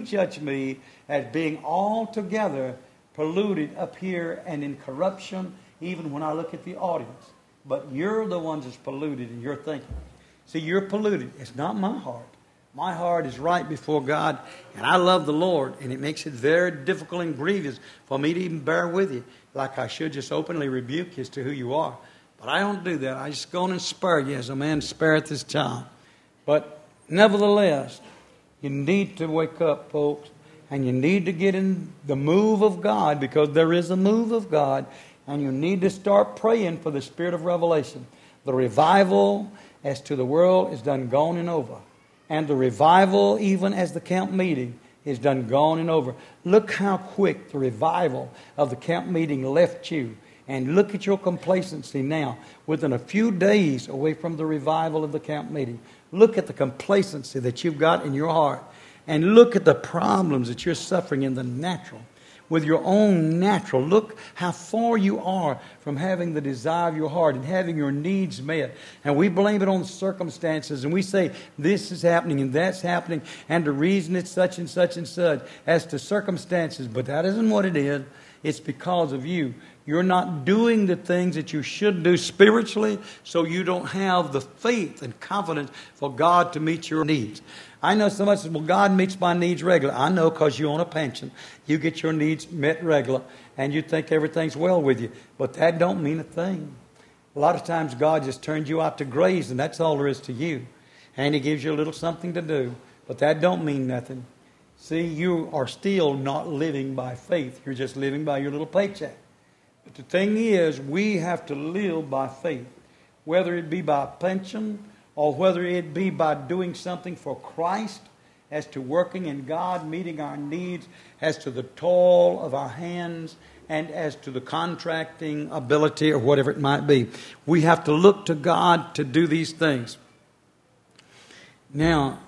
as being altogether polluted up here and in corruption, even when I look at the audience. But you're the ones that's polluted in your thinking. See, you're polluted. It's not my heart. My heart is right before God, and I love the Lord, and it makes it very difficult and grievous for me to even bear with you, like I should just openly rebuke you as to who you are. But I don't do that. I just go on and spare you as a man spareth his child. But nevertheless, you need to wake up, folks, and you need to get in the move of God, because there is a move of God, and you need to start praying for the spirit of revelation. The revival as to the world is done gone and over. And the revival, even as the camp meeting, is done gone and over. Look how quick the revival of the camp meeting left you. And look at your complacency now, within a few days away from the revival of the camp meeting. Look at the complacency that you've got in your heart. And look at the problems that you're suffering in the natural. With your own natural. Look how far you are from having the desire of your heart and having your needs met. And we blame it on circumstances, and we say this is happening and that's happening, and the reason it's such and such and such as to circumstances. But that isn't what it is. It's because of you. You're not doing the things that you should do spiritually, so you don't have the faith and confidence for God to meet your needs. I know somebody says, well, God meets my needs regular. I know, because you're on a pension. You get your needs met regular, and you think everything's well with you. But that don't mean a thing. A lot of times God just turns you out to graze, and that's all there is to you. And He gives you a little something to do. But that don't mean nothing. See, you are still not living by faith. You're just living by your little paycheck. But the thing is, we have to live by faith. Whether it be by pension, or whether it be by doing something for Christ, as to working in God, meeting our needs, as to the toil of our hands, and as to the contracting ability, or whatever it might be. We have to look to God to do these things. Now,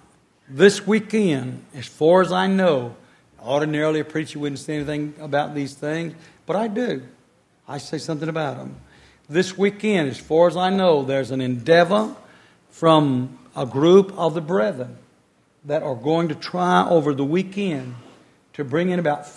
This weekend, as far as I know, ordinarily a preacher wouldn't say anything about these things, but I do. I say something about them. This weekend, as far as I know, there's an endeavor from a group of the brethren that are going to try over the weekend to bring in about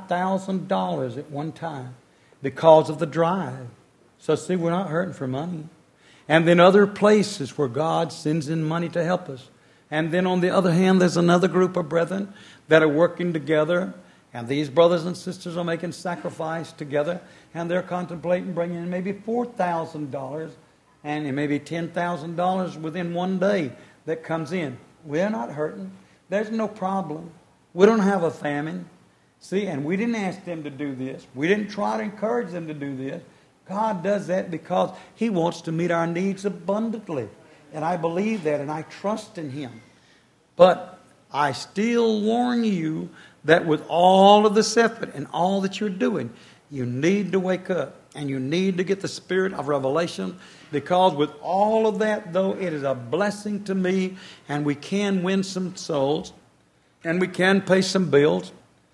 $5,000 at one time because of the drive. So see, we're not hurting for money. And then other places where God sends in money to help us. And then on the other hand, there's another group of brethren that are working together. And these brothers and sisters are making sacrifice together. And they're contemplating bringing in maybe $4,000 and maybe $10,000 within one day that comes in. We're not hurting. There's no problem. We don't have a famine. See, and we didn't ask them to do this. We didn't try to encourage them to do this. God does that because He wants to meet our needs abundantly. And I believe that and I trust in Him. But I still warn you that with all of this effort and all that you're doing, you need to wake up and you need to get the spirit of revelation, because with all of that, though it is a blessing to me and we can win some souls and we can pay some bills,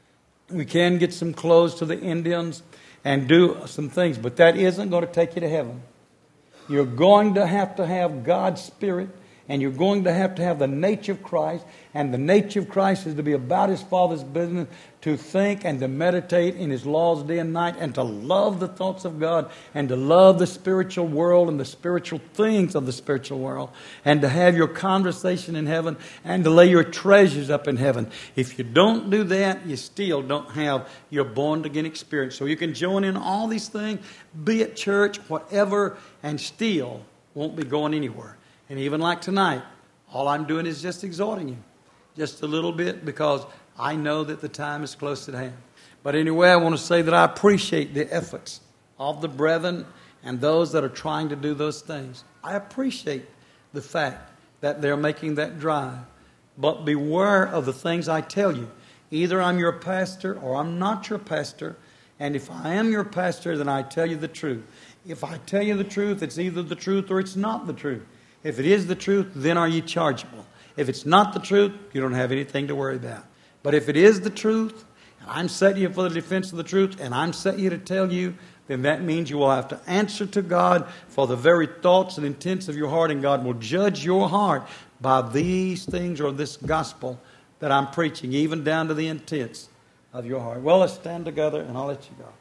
we can get some clothes to the Indians and do some things, but that isn't going to take you to heaven. You're going to have God's Spirit, and you're going to have the nature of Christ, and the nature of Christ is to be about His Father's business, to think and to meditate in His laws day and night, and to love the thoughts of God, and to love the spiritual world and the spiritual things of the spiritual world, and to have your conversation in heaven, and to lay your treasures up in heaven. If you don't do that, you still don't have your born-again experience. So you can join in all these things, be at church, whatever, and still won't be going anywhere. And even like tonight, all I'm doing is just exhorting you. Just a little bit, because I know that the time is close at hand. But anyway, I want to say that I appreciate the efforts of the brethren and those that are trying to do those things. I appreciate the fact that they're making that drive. But beware of the things I tell you. Either I'm your pastor or I'm not your pastor. And if I am your pastor, then I tell you the truth. If I tell you the truth, it's either the truth or it's not the truth. If it is the truth, then are ye chargeable. If it's not the truth, you don't have anything to worry about. But if it is the truth, and I'm setting you for the defense of the truth, and I'm setting you to tell you, then that means you will have to answer to God for the very thoughts and intents of your heart, and God will judge your heart by these things or this gospel that I'm preaching, even down to the intents of your heart. Well, let's stand together, and I'll let you go.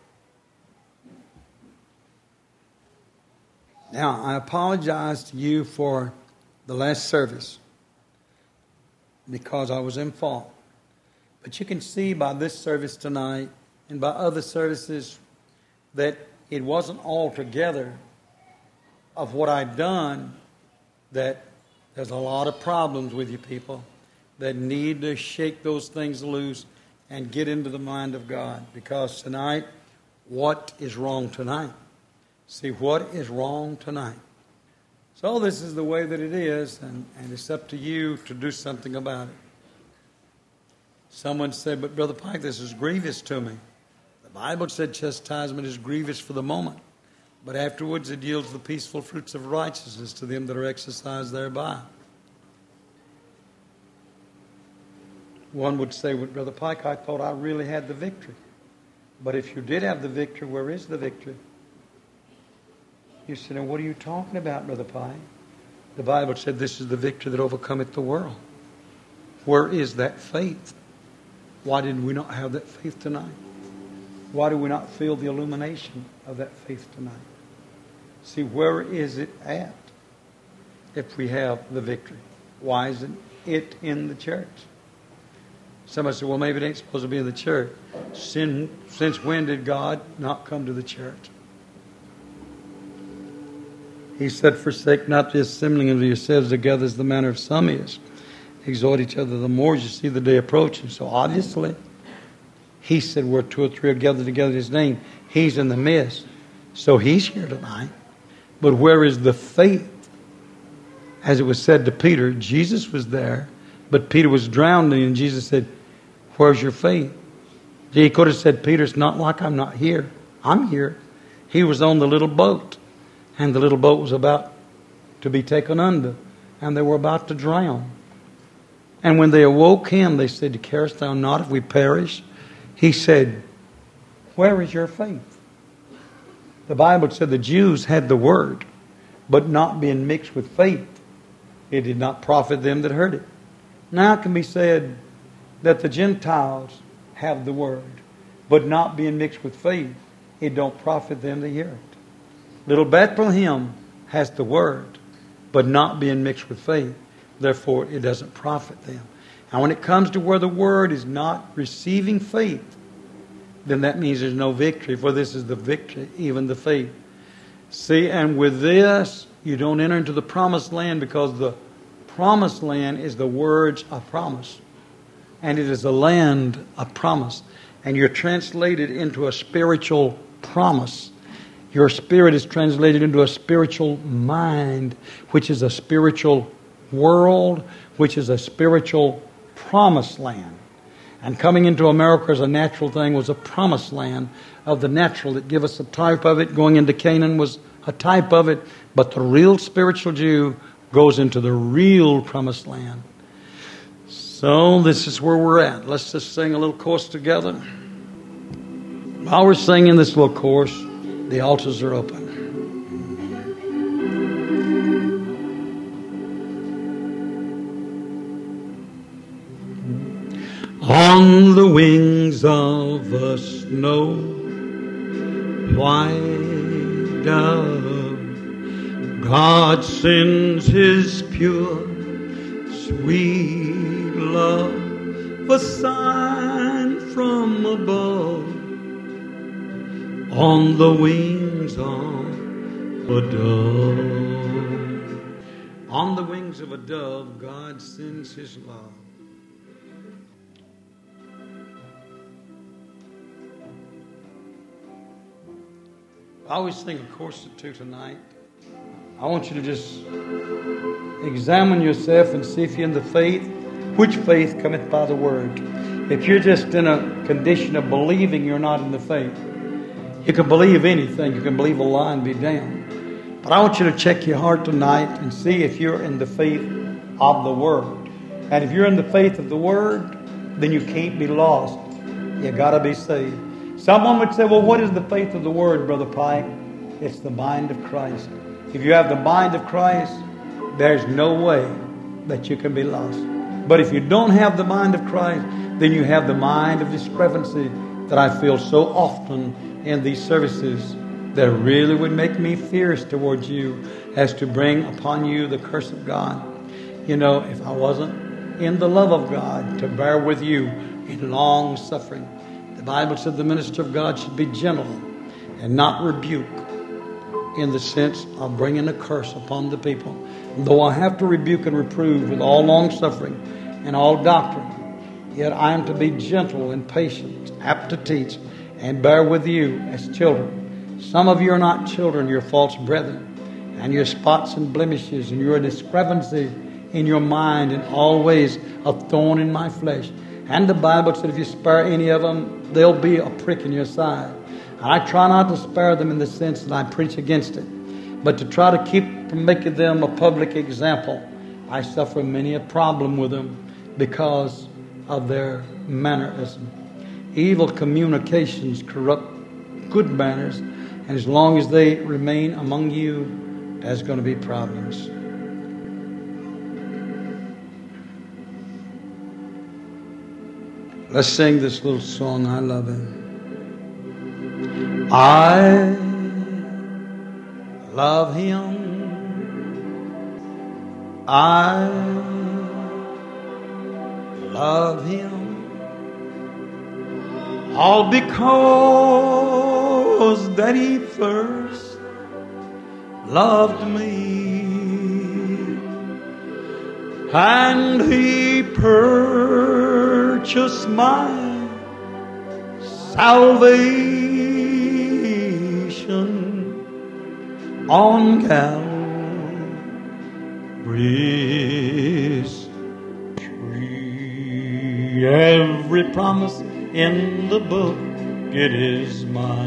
Now, I apologize to you for the last service because I was in fault. But you can see by this service tonight and by other services that it wasn't altogether of what I'd done, that there's a lot of problems with you people that need to shake those things loose and get into the mind of God. Because tonight, what is wrong tonight? See, what is wrong tonight? So this is the way that it is, and it's up to you to do something about it. Someone said, but Brother Pike, this is grievous to me. The Bible said chastisement is grievous for the moment, but afterwards it yields the peaceful fruits of righteousness to them that are exercised thereby. One would say, well, Brother Pike, I thought I really had the victory. But if you did have the victory, where is the victory? You said, now what are you talking about, Brother Pike? The Bible said this is the victory that overcometh the world. Where is that faith? Why did we not have that faith tonight? Why do we not feel the illumination of that faith tonight? See, where is it at if we have the victory? Why isn't it in the church? Somebody said, well, maybe it ain't supposed to be in the church. Since when did God not come to the church? He said, forsake not the assembling of yourselves together as the manner of some is. Exhort each other the more as you see the day approaching. So obviously, He said where two or three are gathered together in His name, He's in the midst. So He's here tonight. But where is the faith? As it was said to Peter, Jesus was there, but Peter was drowning, and Jesus said, where's your faith? He could have said, Peter, it's not like I'm not here. I'm here. He was on the little boat, and the little boat was about to be taken under, and they were about to drown. And when they awoke him, they said, carest thou not if we perish? He said, where is your faith? The Bible said the Jews had the word, but not being mixed with faith, it did not profit them that heard it. Now it can be said that the Gentiles have the word, but not being mixed with faith, it don't profit them to hear it. Little Bethlehem has the word, but not being mixed with faith. Therefore, it doesn't profit them. And when it comes to where the word is not receiving faith, then that means there's no victory, for this is the victory, even the faith. See, and with this, you don't enter into the promised land, because the promised land is the words of promise. And it is a land of promise. And you're translated into a spiritual promise. Your spirit is translated into a spiritual mind, which is a spiritual world, which is a spiritual promised land. And coming into America as a natural thing was a promised land of the natural that give us a type of it. Going into Canaan was a type of it. But the real spiritual Jew goes into the real promised land. So this is where we're at. Let's just sing a little chorus together. While we're singing this little chorus, the altars are open. On the wings of a snow white dove, God sends His pure, sweet love, a sign from above. On the wings of a dove. On the wings of a dove, God sends His love. I always think a course or two tonight. I want you to just examine yourself and see if you're in the faith. Which faith cometh by the word? If you're just in a condition of believing, you're not in the faith. You can believe anything. You can believe a lie and be damned. But I want you to check your heart tonight and see if you're in the faith of the Word. And if you're in the faith of the Word, then you can't be lost. You got to be saved. Someone would say, well, what is the faith of the Word, Brother Pike? It's the mind of Christ. If you have the mind of Christ, there's no way that you can be lost. But if you don't have the mind of Christ, then you have the mind of discrepancy that I feel so often in these services that really would make me fierce towards you as to bring upon you the curse of God. You know, if I wasn't in the love of God to bear with you in long suffering, the Bible said the minister of God should be gentle and not rebuke in the sense of bringing a curse upon the people. Though I have to rebuke and reprove with all long suffering and all doctrine, yet I am to be gentle and patient, apt to teach, and bear with you as children. Some of you are not children, you're false brethren, and you're spots and blemishes, and you're a discrepancy in your mind, and always a thorn in my flesh. And the Bible said if you spare any of them, there'll be a prick in your side. I try not to spare them in the sense that I preach against it, but to try to keep from making them a public example. I suffer many a problem with them because of their mannerism. Evil communications corrupt good manners, and as long as they remain among you, there's going to be problems. Let's sing this little song, I Love Him. I love Him. I love Him. All because that He first loved me, and He purchased my salvation on Calvary's tree. Every promise in the book, it is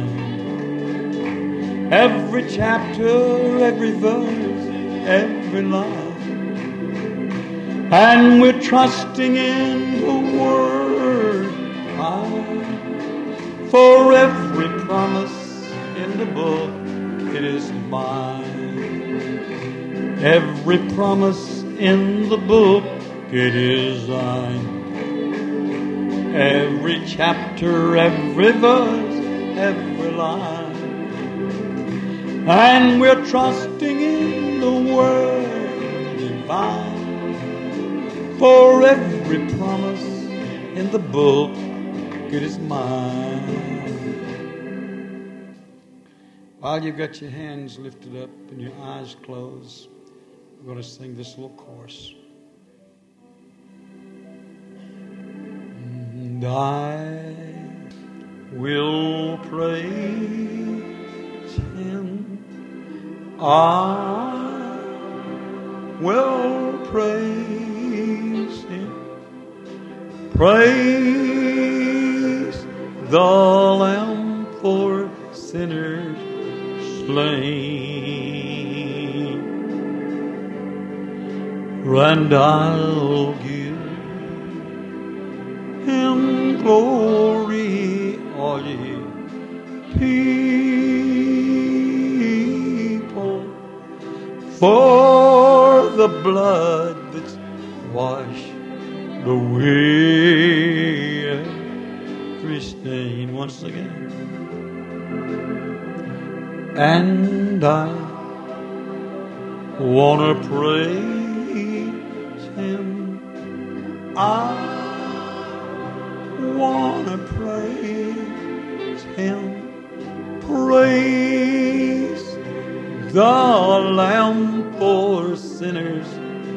mine. Every chapter, every verse, every line. and we're trusting in the Word. For every promise in the book, it is mine. Every promise in the book, it is thine. Every chapter, every verse, every line. And we're trusting in the Word divine. For every promise in the book, it is mine. While you've got your hands lifted up and your eyes closed, we're going to sing this little chorus. And I will praise Him. I will praise Him. Praise the Lamb for sinners slain. And I'll give Him glory, all ye people, for the blood that's washed away every stain. Once again. And I wanna praise Him. I wanna praise Him. Praise the Lamb for sinners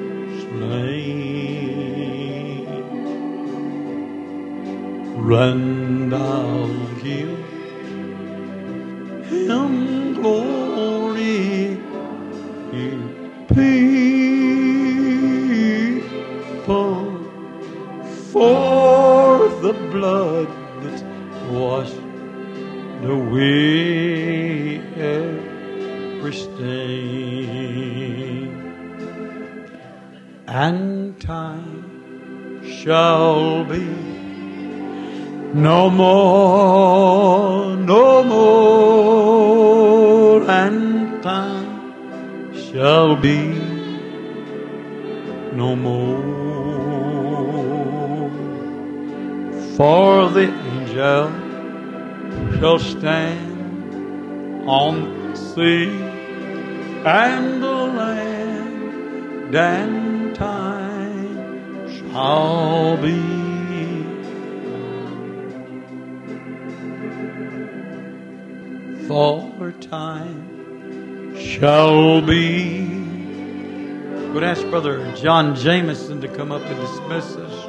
slain. And I'll give Him glory, you people, for the blood that washed away every stain. And time shall be no more, no more, and time shall be no more. For the angel shall stand on the sea, and the land and time shall be. For time shall be. Would ask Brother John Jameson to come up and dismiss us.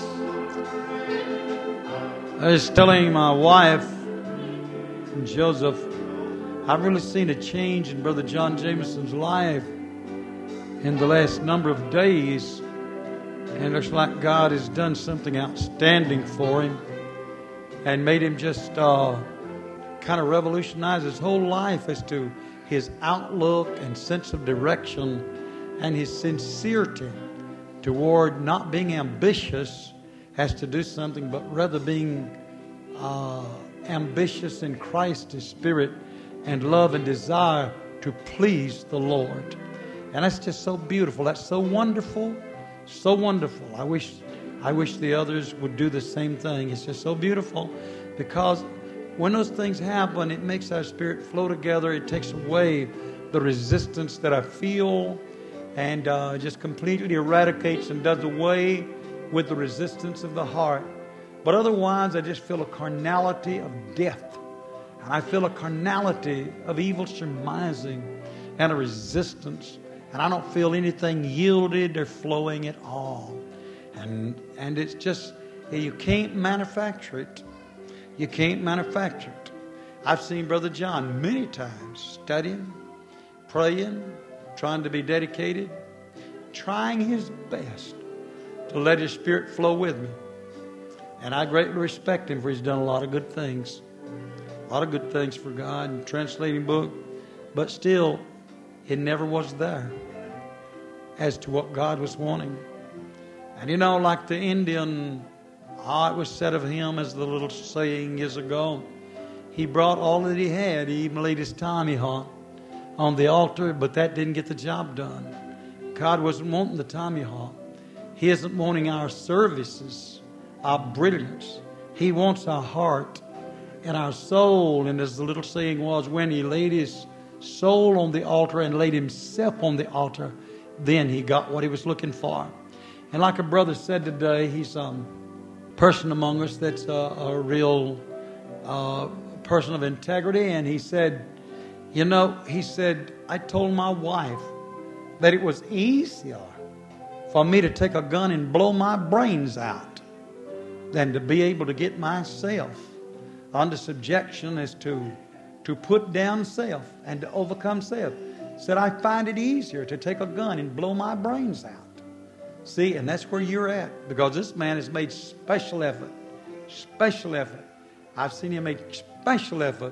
I was telling my wife, Joseph, I've really seen a change in Brother John Jameson's life in the last number of days. And it looks like God has done something outstanding for him and made him just kind of revolutionize his whole life as to his outlook and sense of direction and his sincerity toward not being ambitious as to do something, but rather being ambitious in Christ's spirit and love and desire to please the Lord. And that's just so beautiful. That's so wonderful. So wonderful. I wish the others would do the same thing. It's just so beautiful because when those things happen, it makes our spirit flow together. It takes away the resistance that I feel and just completely eradicates and does away with the resistance of the heart. But otherwise, I just feel a carnality of death. And I feel a carnality of evil surmising and a resistance. And I don't feel anything yielded or flowing at all. And it's just, you can't manufacture it. You can't manufacture it. I've seen Brother John many times studying, praying, trying to be dedicated, trying his best to let his spirit flow with me. And I greatly respect him for he's done a lot of good things. A lot of good things for God and translating book. But still, it never was there as to what God was wanting. And you know, like the Indian, it was said of him, as the little saying years ago, he brought all that he had. He even laid his tomahawk on the altar, but that didn't get the job done. God wasn't wanting the tomahawk. He isn't wanting our services, our brilliance. He wants our heart and our soul. And as the little saying was, when he laid his soul on the altar and laid himself on the altar, then he got what he was looking for. And like a brother said today, he's a person among us that's a real person of integrity. And he said, I told my wife that it was easier for me to take a gun and blow my brains out than to be able to get myself under subjection, as to put down self and to overcome self. Said, I find it easier to take a gun and blow my brains out. See, and that's where you're at, because this man has made special effort. Special effort. I've seen him make special effort,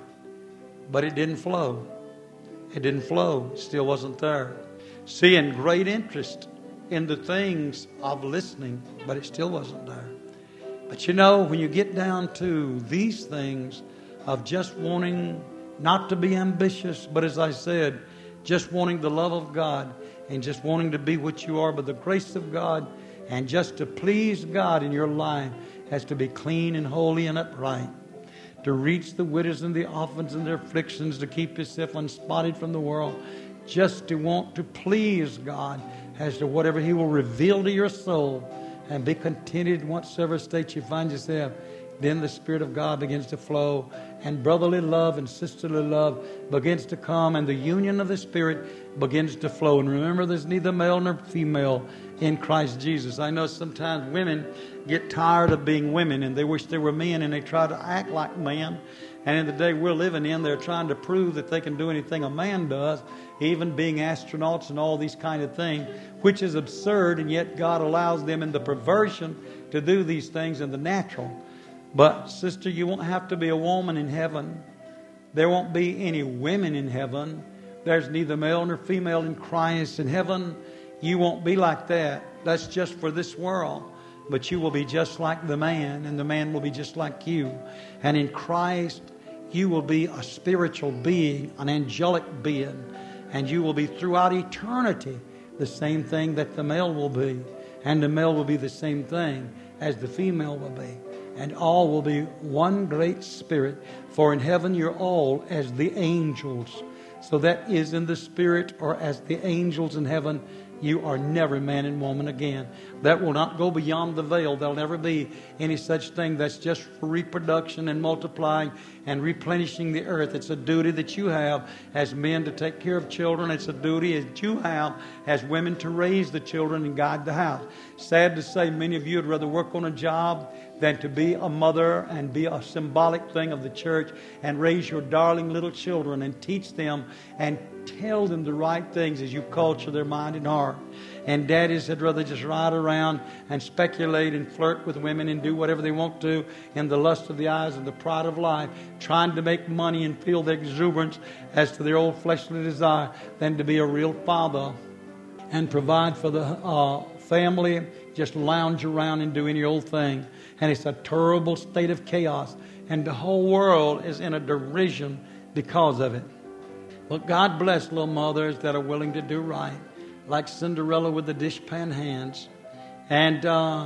but it didn't flow. It didn't flow. It still wasn't there. Seeing great interest in the things of listening, but it still wasn't there. But you know, when you get down to these things of just wanting not to be ambitious, but as I said, just wanting the love of God and just wanting to be what you are by the grace of God, and just to please God in your life has to be clean and holy and upright. To reach the widows and the orphans and their afflictions, to keep yourself unspotted from the world, just to want to please God as to whatever He will reveal to your soul, and be contented in whatsoever state you find yourself. Then the Spirit of God begins to flow, and brotherly love and sisterly love begins to come, and the union of the Spirit begins to flow. And remember, there's neither male nor female in Christ Jesus. I know sometimes women get tired of being women, and they wish they were men, and they try to act like men. And in the day we're living in, they're trying to prove that they can do anything a man does, even being astronauts and all these kind of things, which is absurd, and yet God allows them in the perversion to do these things in the natural. But, sister, you won't have to be a woman in heaven. There won't be any women in heaven. There's neither male nor female in Christ. In heaven, you won't be like that. That's just for this world. But you will be just like the man, and the man will be just like you. And in Christ, you will be a spiritual being, an angelic being. And you will be throughout eternity the same thing that the male will be. And the male will be the same thing as the female will be. And all will be one great spirit. For in heaven you're all as the angels. So that is in the spirit, or as the angels in heaven. You are never man and woman again. That will not go beyond the veil. There'll never be any such thing. That's just for reproduction and multiplying and replenishing the earth. It's a duty that you have as men to take care of children. It's a duty that you have as women to raise the children and guide the house. Sad to say, many of you would rather work on a job than to be a mother and be a symbolic thing of the church and raise your darling little children and teach them and tell them the right things as you culture their mind and heart. And daddies would rather just ride around and speculate and flirt with women and do whatever they want to in the lust of the eyes and the pride of life, trying to make money and feel the exuberance as to their old fleshly desire, than to be a real father and provide for the family, just lounge around and do any old thing. And it's a terrible state of chaos. And the whole world is in a derision because of it. But God bless little mothers that are willing to do right, like Cinderella with the dishpan hands. And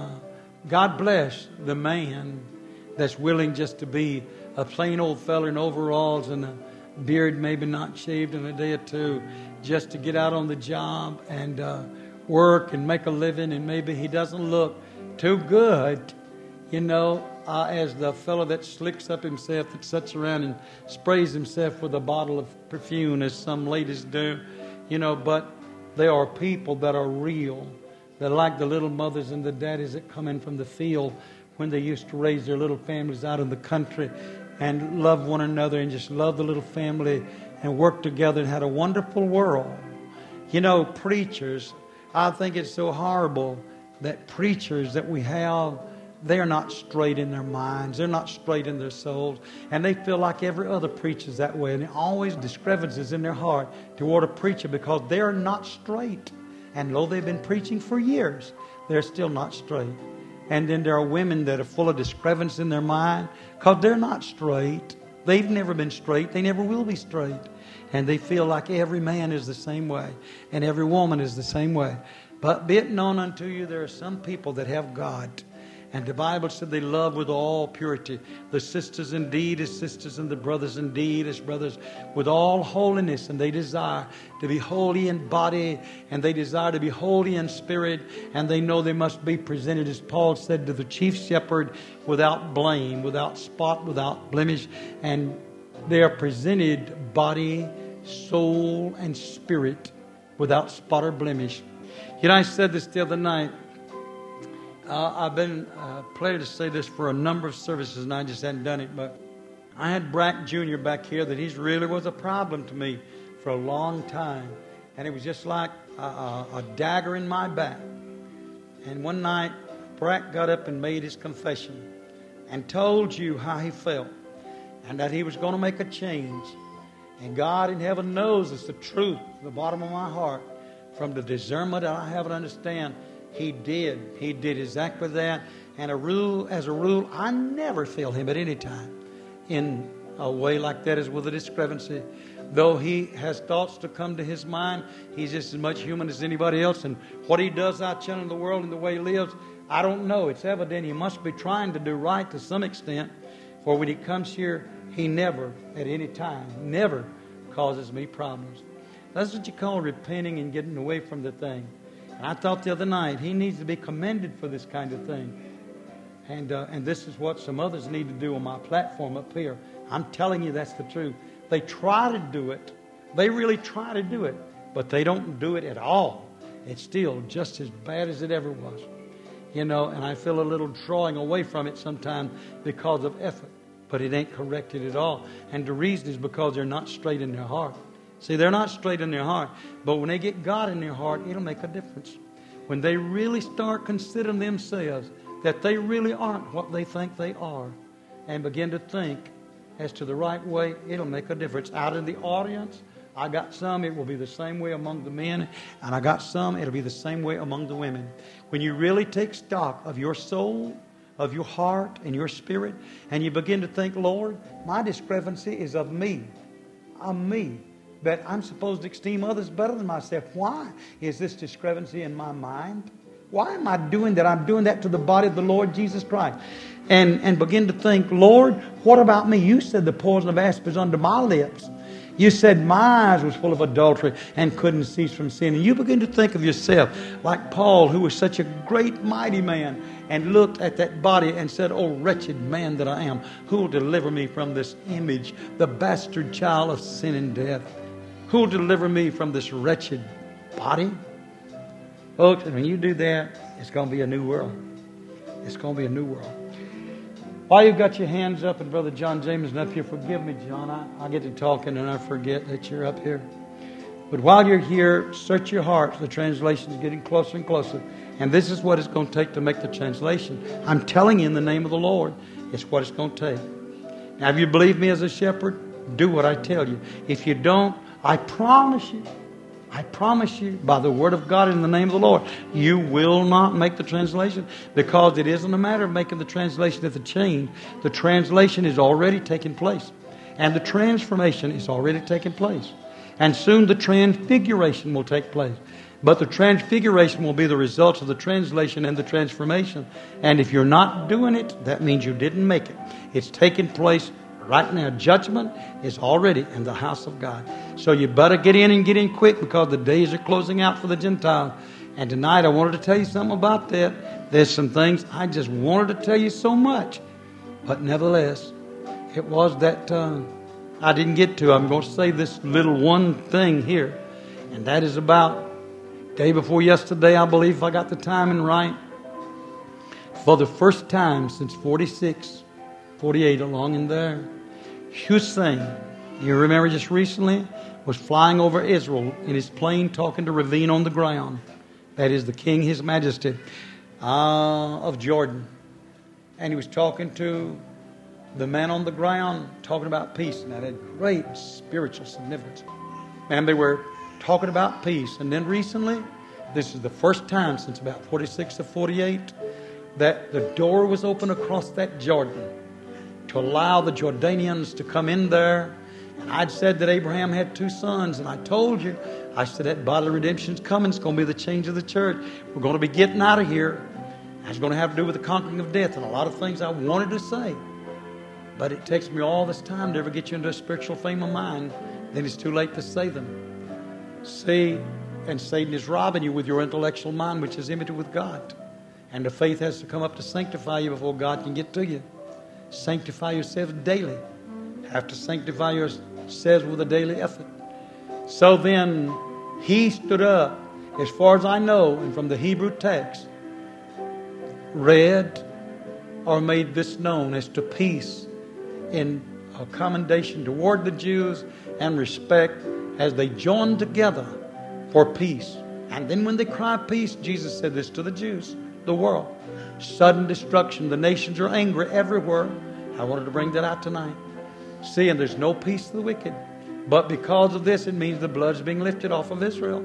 God bless the man that's willing just to be a plain old fella in overalls and a beard maybe not shaved in a day or two, just to get out on the job and work and make a living. And maybe he doesn't look too good, as the fellow that slicks up himself, that sits around and sprays himself with a bottle of perfume, as some ladies do, but there are people that are real. They're like the little mothers and the daddies that come in from the field when they used to raise their little families out in the country and love one another and just love the little family and work together and had a wonderful world. Preachers, I think it's so horrible that preachers that we have, they're not straight in their minds. They're not straight in their souls. And they feel like every other preacher's that way. And there always discrepancies in their heart toward a preacher because they're not straight. And though they've been preaching for years, they're still not straight. And then there are women that are full of discrepancy in their mind because they're not straight. They've never been straight. They never will be straight. And they feel like every man is the same way and every woman is the same way. But be it known unto you, there are some people that have God. And the Bible said they love with all purity. The sisters indeed as sisters, and the brothers indeed as brothers, with all holiness. And they desire to be holy in body, and they desire to be holy in spirit. And they know they must be presented, as Paul said, to the chief shepherd, without blame, without spot, without blemish. And they are presented body, soul, and spirit without spot or blemish. You know, I said this the other night. I've been planning to say this for a number of services, and I just hadn't done it. But I had Brack Jr. back here that he really was a problem to me for a long time. And it was just like a dagger in my back. And one night, Brack got up and made his confession and told you how he felt and that he was going to make a change. And God in heaven knows it's the truth, the bottom of my heart, from the discernment that I have to understand. He did. He did exactly that. And as a rule, I never fail him at any time in a way like that as with a discrepancy. Though he has thoughts to come to his mind, he's just as much human as anybody else. And what he does out in the world and the way he lives, I don't know. It's evident he must be trying to do right to some extent. For when he comes here, he never, at any time, never causes me problems. That's what you call repenting and getting away from the thing. And I thought the other night, he needs to be commended for this kind of thing. And this is what some others need to do on my platform up here. I'm telling you that's the truth. They try to do it. They really try to do it. But they don't do it at all. It's still just as bad as it ever was. You know, and I feel a little drawing away from it sometimes because of effort. But it ain't corrected at all. And the reason is because they're not straight in their heart. See, they're not straight in their heart. But when they get God in their heart, it'll make a difference. When they really start considering themselves that they really aren't what they think they are and begin to think as to the right way, it'll make a difference. Out in the audience, I got some, it will be the same way among the men, and I got some, it'll be the same way among the women. When you really take stock of your soul, of your heart and your spirit, and you begin to think, Lord, my discrepancy is of me. I'm me. But I'm supposed to esteem others better than myself. Why is this discrepancy in my mind? Why am I doing that? I'm doing that to the body of the Lord Jesus Christ. And begin to think, Lord, what about me? You said the poison of asp is under my lips. You said my eyes was full of adultery and couldn't cease from sin. And you begin to think of yourself like Paul, who was such a great, mighty man, and looked at that body and said, oh, wretched man that I am, who will deliver me from this image, the bastard child of sin and death? Who will deliver me from this wretched body? Folks, when you do that, it's going to be a new world. It's going to be a new world. While you've got your hands up, and Brother John James is up here, forgive me, John. I get to talking and I forget that you're up here. But while you're here, search your hearts. The translation is getting closer and closer. And this is what it's going to take to make the translation. I'm telling you in the name of the Lord, it's what it's going to take. Now, if you believe me as a shepherd, do what I tell you. If you don't, I promise you, by the word of God in the name of the Lord, you will not make the translation, because it isn't a matter of making the translation at the change. The translation is already taking place. And the transformation is already taking place. And soon the transfiguration will take place. But the transfiguration will be the results of the translation and the transformation. And if you're not doing it, that means you didn't make it. It's taking place right now. Judgment is already in the house of God. So you better get in and get in quick, because the days are closing out for the Gentiles. And tonight I wanted to tell you something about that. There's some things I just wanted to tell you so much. But nevertheless, it was that I didn't get to. I'm going to say this little one thing here. And that is about day before yesterday, I believe, if I got the timing right. For the first time since 46, 48, along in there, Hussein, you remember just recently, was flying over Israel in his plane talking to Ravine on the ground. That is the king, His Majesty, of Jordan. And he was talking to the man on the ground, talking about peace. And that had great spiritual significance. And they were talking about peace. And then recently, This is the first time since about 46 or 48 that the door was open across that Jordan to allow the Jordanians to come in there. And I'd said that Abraham had 2 sons, and I told you, I said that bodily redemption's coming. It's going to be the change of the church. We're going to be getting out of here. It's going to have to do with the conquering of death and a lot of things I wanted to say. But it takes me all this time to ever get you into a spiritual frame of mind. Then it's too late to say them. See, and Satan is robbing you with your intellectual mind, which is enmity with God. And the faith has to come up to sanctify you before God can get to you. Sanctify yourselves daily. Have to sanctify yourselves with a daily effort. So then, he stood up, as far as I know, and from the Hebrew text, read or made this known as to peace in a commendation toward the Jews and respect as they joined together for peace. And then when they cry peace, Jesus said this to the Jews, the world. Sudden destruction. The nations are angry everywhere. I wanted to bring that out tonight. See, and there's no peace to the wicked. But because of this, it means the blood's being lifted off of Israel.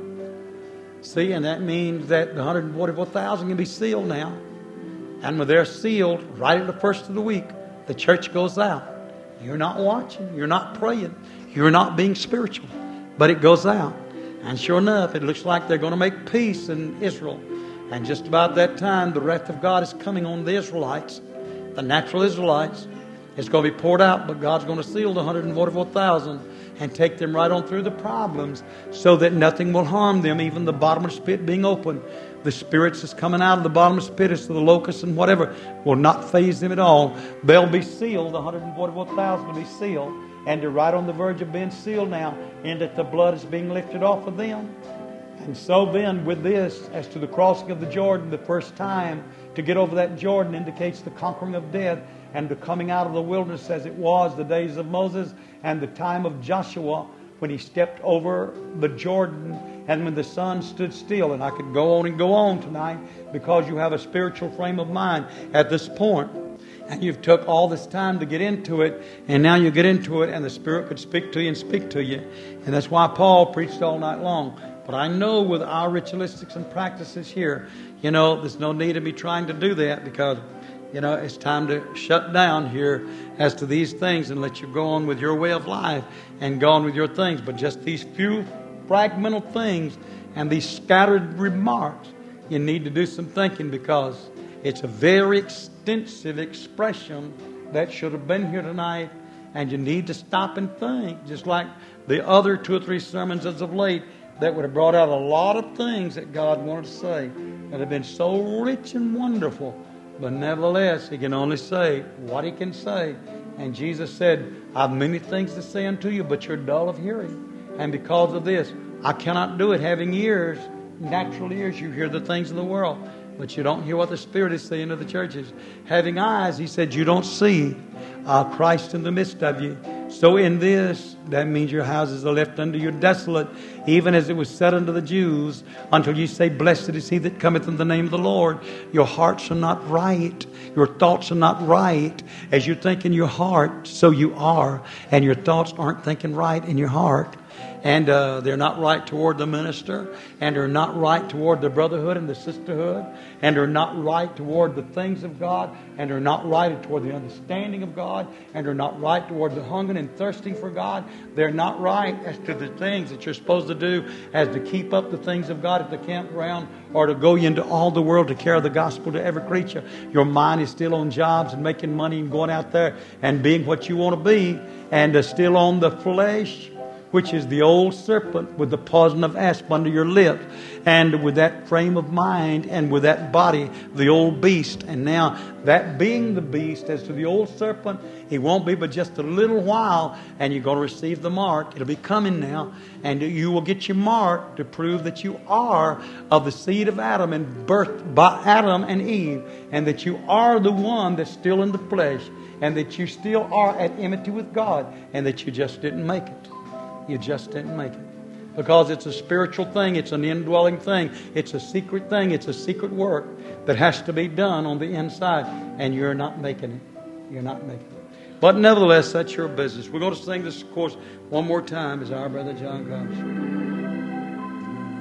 See, and that means that the 144,000 can be sealed now. And when they're sealed, right at the first of the week, the church goes out. You're not watching. You're not praying. You're not being spiritual. But it goes out. And sure enough, it looks like they're going to make peace in Israel. And just about that time, the wrath of God is coming on the Israelites, the natural Israelites. It's going to be poured out, but God's going to seal the 144,000 and take them right on through the problems so that nothing will harm them, even the bottomless pit being open. The spirits that's coming out of the bottomless pit as to the locusts and whatever will not faze them at all. They'll be sealed, the 144,000 will be sealed, and they're right on the verge of being sealed now, and that the blood is being lifted off of them. And so then with this, as to the crossing of the Jordan, the first time to get over that Jordan indicates the conquering of death and the coming out of the wilderness as it was the days of Moses and the time of Joshua when he stepped over the Jordan and when the sun stood still. And I could go on and go on tonight because you have a spiritual frame of mind at this point. And you've took all this time to get into it, and now you get into it and the Spirit could speak to you and speak to you. And that's why Paul preached all night long. But I know with our ritualistics and practices here, there's no need of me trying to do that because, it's time to shut down here as to these things and let you go on with your way of life and go on with your things. But just these few fragmental things and these scattered remarks, you need to do some thinking because it's a very extensive expression that should have been here tonight, and you need to stop and think, just like the other 2 or 3 sermons as of late that would have brought out a lot of things that God wanted to say that have been so rich and wonderful. But nevertheless, He can only say what He can say. And Jesus said, I have many things to say unto you, but you're dull of hearing. And because of this, I cannot do it. Having ears, natural ears, you hear the things of the world, but you don't hear what the Spirit is saying to the churches. Having eyes, He said, you don't see Christ in the midst of you. So in this, that means your houses are left unto you desolate, even as it was said unto the Jews, until you say, blessed is he that cometh in the name of the Lord. Your hearts are not right. Your thoughts are not right. As you think in your heart, so you are. And your thoughts aren't thinking right in your heart. And they're not right toward the minister, and they're not right toward the brotherhood and the sisterhood, and they're not right toward the things of God, and they're not right toward the understanding of God, and they're not right toward the hungering and thirsting for God. They're not right as to the things that you're supposed to do as to keep up the things of God at the campground or to go into all the world to carry the gospel to every creature. Your mind is still on jobs and making money and going out there and being what you want to be, and still on the flesh, which is the old serpent with the poison of asp under your lip, and with that frame of mind and with that body, the old beast. And now that being the beast, as to the old serpent, he won't be but just a little while, and you're going to receive the mark. It'll be coming now, and you will get your mark to prove that you are of the seed of Adam and birthed by Adam and Eve, and that you are the one that's still in the flesh, and that you still are at enmity with God, and that you just didn't make it. You just didn't make it. Because it's a spiritual thing. It's an indwelling thing. It's a secret thing. It's a secret work that has to be done on the inside. And you're not making it. You're not making it. But nevertheless, that's your business. We're going to sing this, of course, one more time as our Brother John comes.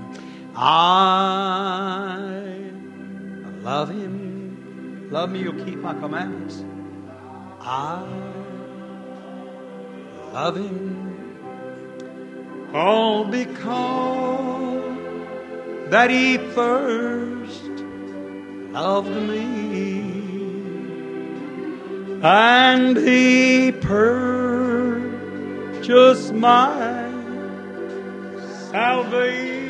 I love Him. Love me, you'll keep my commandments. I love Him. All because that He first loved me, and He purchased my salvation